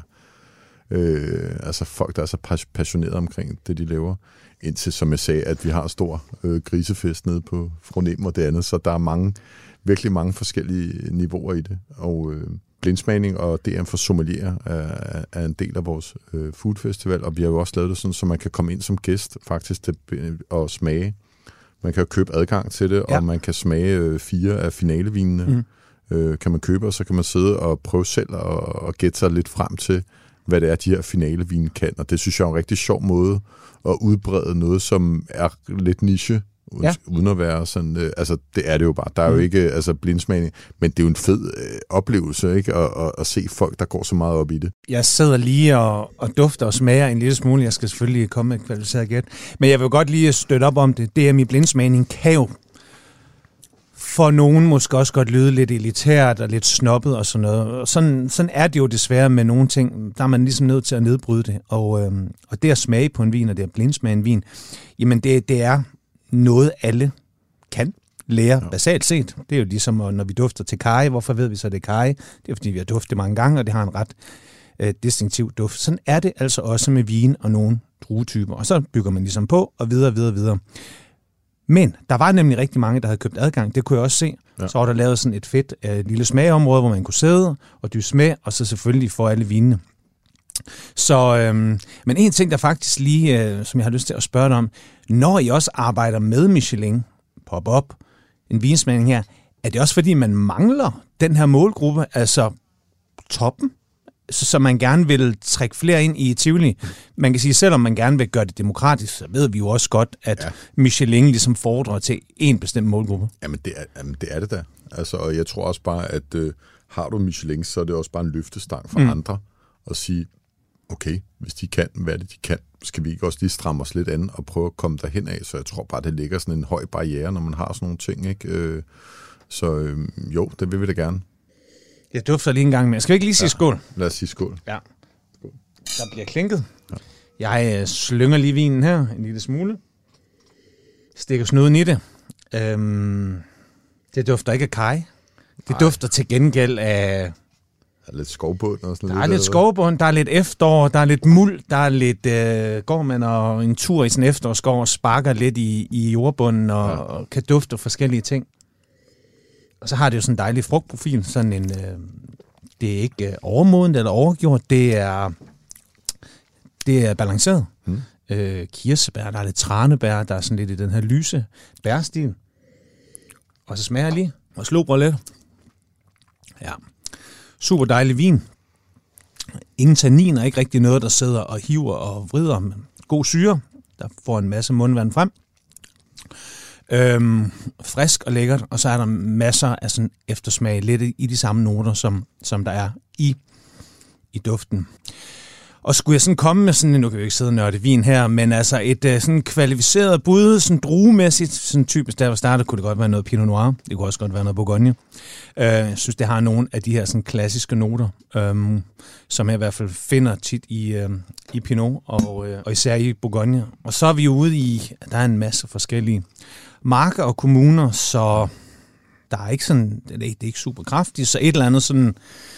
øh, altså folk, der er så passionerede omkring det, de laver. Indtil, som jeg sagde, at vi har en stor øh, grisefest nede på Fronem og det andet, så der er mange, virkelig mange forskellige niveauer i det. Og øh, blindsmagning og D M for sommelier er, er en del af vores øh, foodfestival, og vi har jo også lavet det sådan, så man kan komme ind som gæst faktisk til, og smage. Man kan jo købe adgang til det, ja. Og man kan smage øh, fire af finalevinene, mm. øh, kan man købe, og så kan man sidde og prøve selv og, og gætte sig lidt frem til, hvad det er, de her finalevine kan, og det synes jeg er en rigtig sjov måde at udbrede noget, som er lidt niche, ja. Uden at være sådan, øh, altså det er det jo bare, der er jo mm. ikke altså blindsmagning, men det er jo en fed øh, oplevelse, ikke, at, at, at se folk, der går så meget op i det. Jeg sidder lige og, og dufter og smager en lille smule, jeg skal selvfølgelig komme med et kvalificeret gæt, men jeg vil godt lige støtte op om det. D M i blindsmagning kan jo for nogen måske også godt lyde lidt elitært og lidt snobbet og sådan noget. Sådan, sådan er det jo desværre med nogle ting. Der er man ligesom nødt til at nedbryde det. Og, øhm, og det at smage på en vin, og det at blindsmage en vin, jamen det, det er noget, alle kan lære ja. Basalt set. Det er jo ligesom, når vi dufter til karry. Hvorfor ved vi så, det er karry? Det er, fordi vi har duftet mange gange, og det har en ret øh, distinktiv duft. Sådan er det altså også med vin og nogle druetyper. Og så bygger man ligesom på, og videre, videre, videre. Men der var nemlig rigtig mange, der havde købt adgang. Det kunne jeg også se. Ja. Så var der lavet sådan et fedt øh, lille smageområde, hvor man kunne sidde og dyse med, og så selvfølgelig få alle vinene. Så, øhm, men en ting, der faktisk lige, øh, som jeg har lyst til at spørge dig om, når I også arbejder med Michelin, pop-up, en vinsmagning her, er det også fordi, man mangler den her målgruppe, altså toppen så, så man gerne vil trække flere ind i Tivoli. Man kan sige, selvom man gerne vil gøre det demokratisk, så ved vi jo også godt, at ja. Michelin ligesom fordrer til en bestemt målgruppe. Jamen det er, jamen, det, er det da. Altså, og jeg tror også bare, at øh, har du Michelin, så er det også bare en løftestang for mm. andre at sige, okay, hvis de kan, hvad er det, de kan, skal vi ikke også lige stramme os lidt an og prøve at komme derhen af, så jeg tror bare, det ligger sådan en høj barriere, når man har sådan nogle ting, ikke? Øh, så øh, jo, det vil vi da gerne. Jeg dufter lige en gang med. Skal vi ikke lige sige ja, skål? Lad os sige skål. Ja. Skål. Der bliver klinket. Ja. Jeg øh, slynger lige vinen her, en lille smule. Stikker snuden i det. Øhm, det dufter ikke af kaj. Det Ej. dufter til gengæld af... Der er lidt skovbund og sådan der noget. Der er lidt skovbund, der er lidt efterår, der er lidt muld, der er lidt... Øh, går man og en tur i sådan en efterårsskov og sparker lidt i, i jordbunden og, ja. og kan dufte forskellige ting. Og så har det jo sådan en dejlig frugtprofil, sådan en... Øh, det er ikke øh, overmodent eller overgjort, det er... Det er balanceret. Hmm. Øh, kirsebær, der er lidt tranebær, der er sådan lidt i den her lyse bærstil. Og så smager jeg lige og slubrer lidt. Ja, super dejlig vin. Ingen tanniner, ikke rigtig noget, der sidder og hiver og vrider. Men god syre, der får en masse mundvand frem. Øhm, frisk og lækkert, og så er der masser af sådan eftersmag, lidt i de samme noter, som, som der er i, i duften. Og skulle jeg sådan komme med sådan, nu kan vi ikke sidde og nørde vin her, men altså et uh, sådan kvalificeret bud, sådan druemæssigt, sådan typisk der var startet, kunne det godt være noget Pinot Noir, det kunne også godt være noget Bourgogne. Uh, jeg synes, det har nogle af de her sådan klassiske noter, um, som jeg i hvert fald finder tit i, uh, i Pinot, og, uh, og især i Bourgogne. Og så er vi ude i, der er en masse forskellige marker og kommuner, så der er ikke sådan, det er ikke, det er ikke super kraftigt, så et eller andet sådan,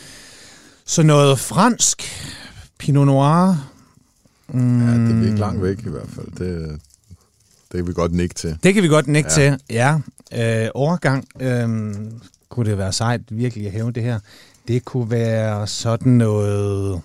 så noget fransk, Pinot Noir. Mm. Ja, det er ikke langt væk i hvert fald. Det, det kan vi godt nikke til. Det kan vi godt nikke ja. til, ja. Øh, overgang, øh, kunne det være sejt virkelig at hæve det her. Det kunne være sådan noget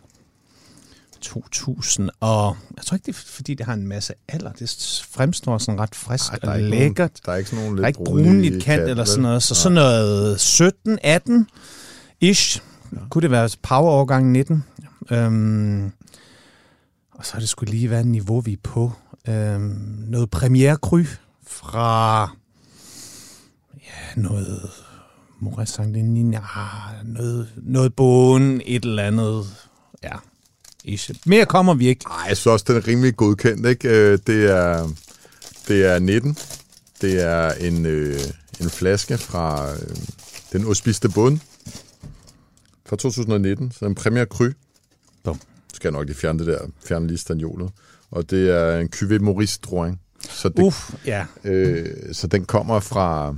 to tusind, og jeg tror ikke, det er, fordi det har en masse alder. Det fremstår sådan ret frisk Ej, og lækkert. Nogen, der er ikke sådan nogen lidt brunligt brunligt kant eller sådan noget. Så ja. sådan noget sytten atten-ish. Ja. Kunne det være power-årgang nitten. Øhm, og så har det skulle lige være et niveau, vi er på. Øhm, noget Premier Cru fra ja, noget Mourette Saint-Denis, ja, noget, noget Beaune, et eller andet. Ja, ish. Mere kommer vi ikke. Ej, jeg synes også, den er rimelig godkendt, ikke? Det er, det er nitten. Det er en, øh, en flaske fra øh, den Hospice de Beaune fra to tusind og nitten, så en Premier Cru. Så skal jeg nok lige fjerne det der, fjerne lige staniolet. Og det er en Cuvée Maurice Drouin. Så det, Uff, ja. Øh, så den kommer fra...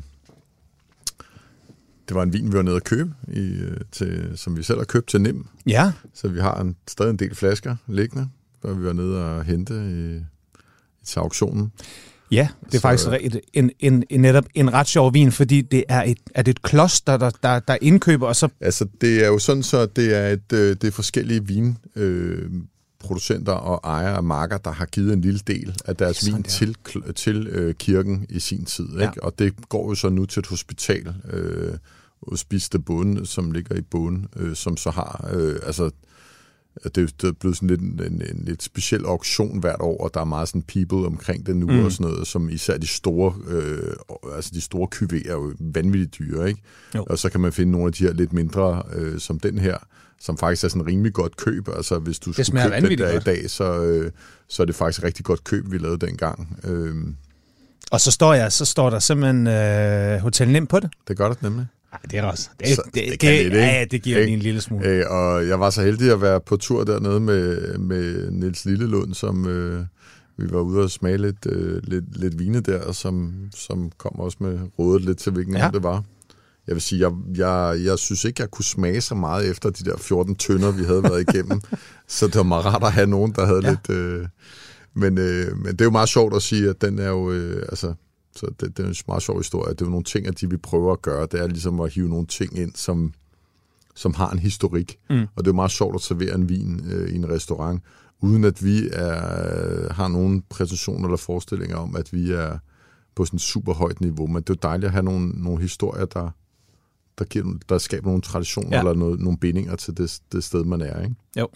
Det var en vin, vi var nede at købe, i, til, som vi selv har købt til Nim. Ja. Så vi har en, stadig en del flasker liggende, hvor vi var nede og hente i, til auktionen. Ja, det er så, faktisk et, en, en, en, netop en ret sjov vin, fordi det er et, er det et kloster, der, der, der indkøber, og så... Altså, det er jo sådan, så det er, et, det er forskellige vinproducenter øh, og ejere af marker, der har givet en lille del af deres sådan, vin til, til øh, kirken i sin tid. Ikke? Ja. Og det går jo så nu til et hospital, øh, Hospice de Beaune, som ligger i Beaune, øh, som så har... Øh, altså, Det er blevet sådan lidt en, en, en lidt speciel auktion hvert år, og der er meget sådan people omkring det nu mm. og sådan noget, som især de store, øh, altså de store cuvéer er jo vanvittigt dyre, ikke? Jo. Og så kan man finde nogle af de her lidt mindre, øh, som den her, som faktisk er sådan rimelig godt køb. Altså hvis du det skulle købe den der godt. i dag, så, øh, så er det faktisk rigtig godt køb, vi lavede dengang. Øh. Og så står jeg, så står der simpelthen øh, Hotel Nim på det? Det gør det nemlig. Ej, det er også. Det, så, det, det, det, det, det, ja, det giver lige en lille smule. Øh, og jeg var så heldig at være på tur dernede med, med Niels Lillelund, som øh, vi var ude og smage lidt, øh, lidt, lidt vine der, som, som kom også med rådet lidt til, hvilken ja. det var. Jeg vil sige, jeg, jeg, jeg synes ikke, jeg kunne smage så meget efter de der fjorten tønder, vi havde været igennem. Så det var meget rart at have nogen, der havde ja. lidt... Øh, men, øh, men det er jo meget sjovt at sige, at den er jo... Øh, altså, Så det, det er en meget sjov historie. Det er jo nogle ting, at de vil prøve at gøre. Det er ligesom at hive nogle ting ind, som, som har en historik. Mm. Og det er meget sjovt at servere en vin øh, i en restaurant, uden at vi er, har nogen præcision eller forestillinger om, at vi er på sådan et super højt niveau. Men det er jo dejligt at have nogle, nogle historier, der, der, giver, der skaber nogle traditioner ja. eller noget, nogle bindinger til det, det sted, man er, ikke? Jo.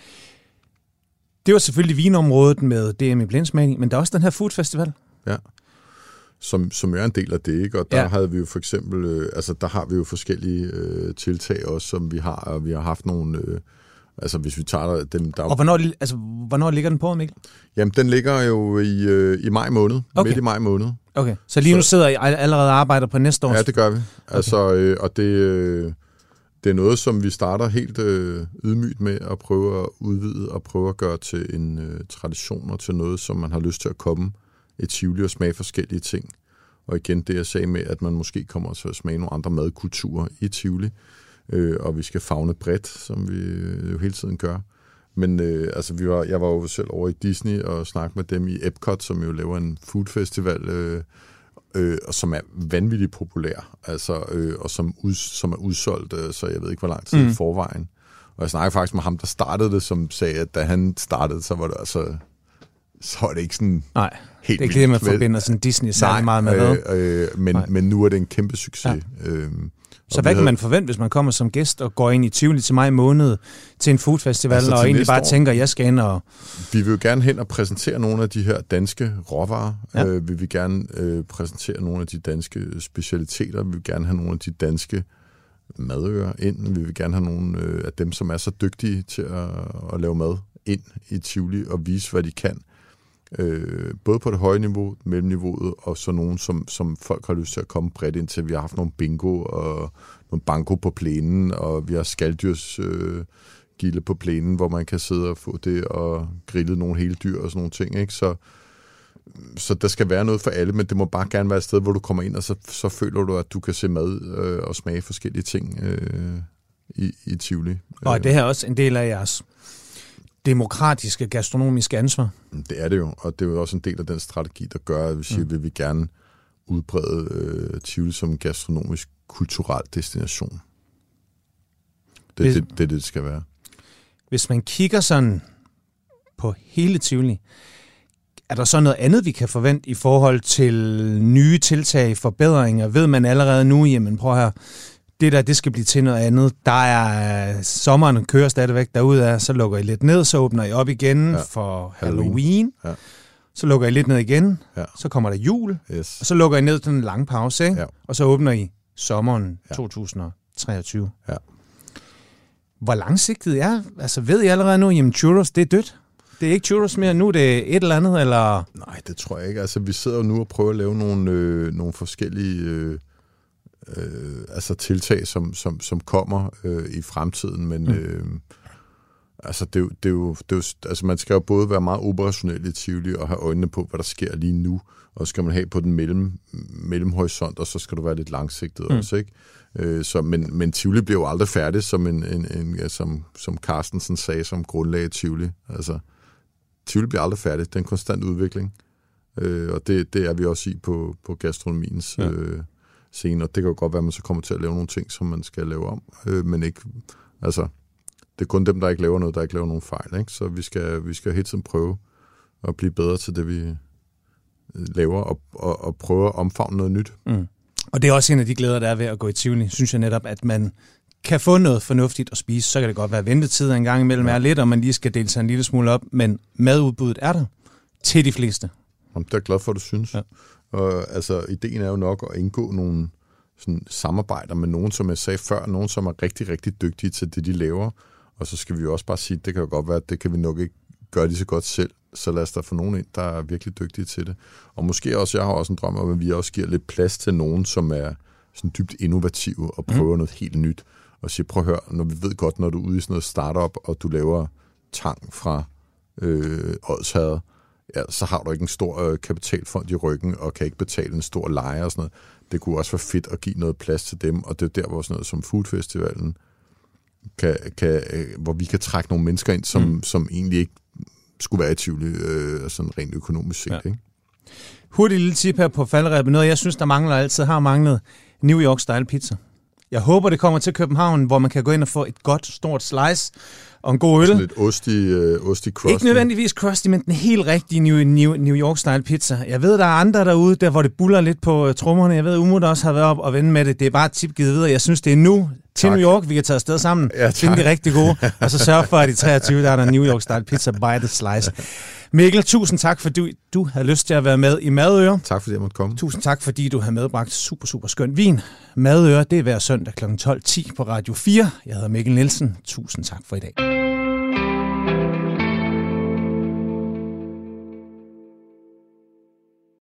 Det var selvfølgelig vinområdet med D M i blindsmagning, men der er også den her Food Festival. Ja, som, som er en del af det, ikke? Og der ja. havde vi jo for eksempel, øh, altså der har vi jo forskellige øh, tiltag også, som vi har, og vi har haft nogle, øh, altså hvis vi tager dem, der... Og hvornår, altså, hvornår ligger den på, Mikkel? Jamen, den ligger jo i, øh, i maj måned, okay. midt i maj måned. Okay, så lige nu sidder I allerede og arbejder på næste år? Ja, det gør vi. Okay. Altså, øh, og det, øh, det er noget, som vi starter helt øh, ydmygt med at prøve at udvide og prøve at gøre til en øh, tradition og til noget, som man har lyst til at komme i Tivoli og smage forskellige ting. Og igen, det jeg sagde med, at man måske kommer til at smage nogle andre madkulturer i Tivoli, øh, og vi skal favne bredt, som vi jo hele tiden gør. Men øh, altså, vi var, jeg var jo selv over i Disney og snakkede med dem i Epcot, som jo laver en food festival, øh, øh, og som er vanvittigt populær, altså, øh, og som, ud, som er udsolgt, øh, så jeg ved ikke, hvor lang tid mm. i forvejen. Og jeg snakkede faktisk med ham, der startede det, som sagde, at da han startede, så var det altså... så er det ikke sådan Nej, helt det er ikke det, man forbinder sådan Disney særlig meget med hvad. Øh, øh, men, men nu er det en kæmpe succes. Ja. Øhm, så hvad kan havde... man forvente, hvis man kommer som gæst og går ind i Tivoli til maj måned til en foodfestival, altså, og egentlig bare år, tænker, jeg skal ind og... Vi vil jo gerne hen og præsentere nogle af de her danske råvarer. Ja. Øh, vi vil gerne øh, præsentere nogle af de danske specialiteter. Vi vil gerne have nogle af de danske madører ind. Vi vil gerne have nogle øh, af dem, som er så dygtige til at, at lave mad ind i Tivoli og vise, hvad de kan. Øh, både på det høje niveau, mellemniveauet, og så nogen, som, som folk har lyst til at komme bredt ind til. Vi har haft nogle bingo og nogle banko på plænen, og vi har skalddyrs øh, gilde på plænen, hvor man kan sidde og få det og grille nogle hele dyr og sådan nogle ting. Ikke? Så, så der skal være noget for alle, men det må bare gerne være et sted, hvor du kommer ind, og så, så føler du, at du kan se mad øh, og smage forskellige ting øh, i, i Tivoli. Og er det her også en del af jeres demokratiske gastronomiske ansvar? Det er det jo, og det er jo også en del af den strategi, der gør, at vi siger, mm. vil vi gerne udbrede øh, Tivoli som en gastronomisk, kulturel destination. Det er hvis, det, det, det, det skal være. Hvis man kigger sådan på hele Tivoli, er der så noget andet, vi kan forvente i forhold til nye tiltag, forbedringer? Ved man allerede nu, jamen prøv her, det der, det skal blive til noget andet. Der er sommeren kører stadigvæk derudad, så lukker I lidt ned, så åbner I op igen ja. for Halloween. Halloween. Ja. Så lukker I lidt ned igen, ja. så kommer der jul, yes. og så lukker I ned til en lang pause, ikke? Ja. Og så åbner I sommeren ja. to tusind treogtyve. Ja. Hvor langsigtet er? Altså ved I allerede nu, jamen churros, det er dødt? Det er ikke churros mere nu, det er et eller andet, eller? Nej, det tror jeg ikke. Altså vi sidder jo nu og prøver at lave nogle, øh, nogle forskellige... Øh, Øh, altså tiltag, som, som, som kommer øh, i fremtiden, men mm. øh, altså, det, det, er jo, det er jo, altså man skal jo både være meget operationel i Tivoli og have øjnene på, hvad der sker lige nu, og skal man have på den mellem, mellemhorisont, og så skal du være lidt langsigtet mm. også, ikke? Øh, så, men, men Tivoli bliver jo aldrig færdig, som, en, en, en, ja, som, som Carstensen sagde, som grundlag i Tivoli. Altså, Tivoli bliver aldrig færdig, det er en konstant udvikling, øh, og det, det er vi også i på, på gastronomiens ja. øh, scene, og det kan jo godt være, at man så kommer til at lave nogle ting, som man skal lave om, øh, men ikke, altså, det er kun dem, der ikke laver noget, der ikke laver nogen fejl, ikke? Så vi skal, vi skal hele tiden prøve at blive bedre til det, vi laver, og, og, og prøve at omfavne noget nyt. Mm. Og det er også en af de glæder, der er ved at gå i Tivoli, synes jeg netop, at man kan få noget fornuftigt at spise. Så kan det godt være ventetid en gang imellem ja. er lidt, og man lige skal dele sig en lille smule op, men madudbuddet er der til de fleste. Jamen, det er jeg glad for, at du synes. Ja. Og altså, ideen er jo nok at indgå nogle sådan, samarbejder med nogen, som jeg sagde før, nogen, som er rigtig, rigtig dygtige til det, de laver. Og så skal vi jo også bare sige, at det kan jo godt være, at det kan vi nok ikke gøre lige så godt selv. Så lad os da få nogen ind, der er virkelig dygtige til det. Og måske også, jeg har også en drøm om, at vi også giver lidt plads til nogen, som er sådan dybt innovative og prøver mm. noget helt nyt. Og siger, prøv at høre, når vi ved godt, når du er ude i sådan noget startup, og du laver tang fra øh, Odsherred, ja, så har du ikke en stor øh, kapitalfond i ryggen, og kan ikke betale en stor leje og sådan noget. Det kunne også være fedt at give noget plads til dem, og det er der, hvor sådan noget som Foodfestivalen, kan, kan, øh, hvor vi kan trække nogle mennesker ind, som, mm. som egentlig ikke skulle være i Tivoli, øh, sådan rent økonomisk set. Ja. Ikke? Hurtigt lille tip her på falderebet. Noget, jeg synes, der mangler altid, har manglet New York Style Pizza. Jeg håber, det kommer til København, hvor man kan gå ind og få et godt, stort slice og en god øl. Sådan lidt osti, øh, osti crusty. Ikke nødvendigvis crusty, men den helt rigtige New, New, New York-style pizza. Jeg ved, der er andre derude, der hvor det buller lidt på uh, trommerne. Jeg ved, Umut også har været op og vende med det. Det er bare et tip givet videre. Jeg synes, det er nu til tak. New York. Vi kan tage afsted sammen, ja, finde de rigtig gode, og så sørge for, at i treogtyve der er der New York-style pizza by the slice. Mikkel, tusind tak, fordi du, du havde lyst til at være med i Madøre. Tak, fordi jeg måtte komme. Tusind tak, fordi du har medbragt super, super skøn vin. Madøre, det er hver søndag klokken tolv ti på Radio fire. Jeg hedder Mikkel Nielsen. Tusind tak for i dag.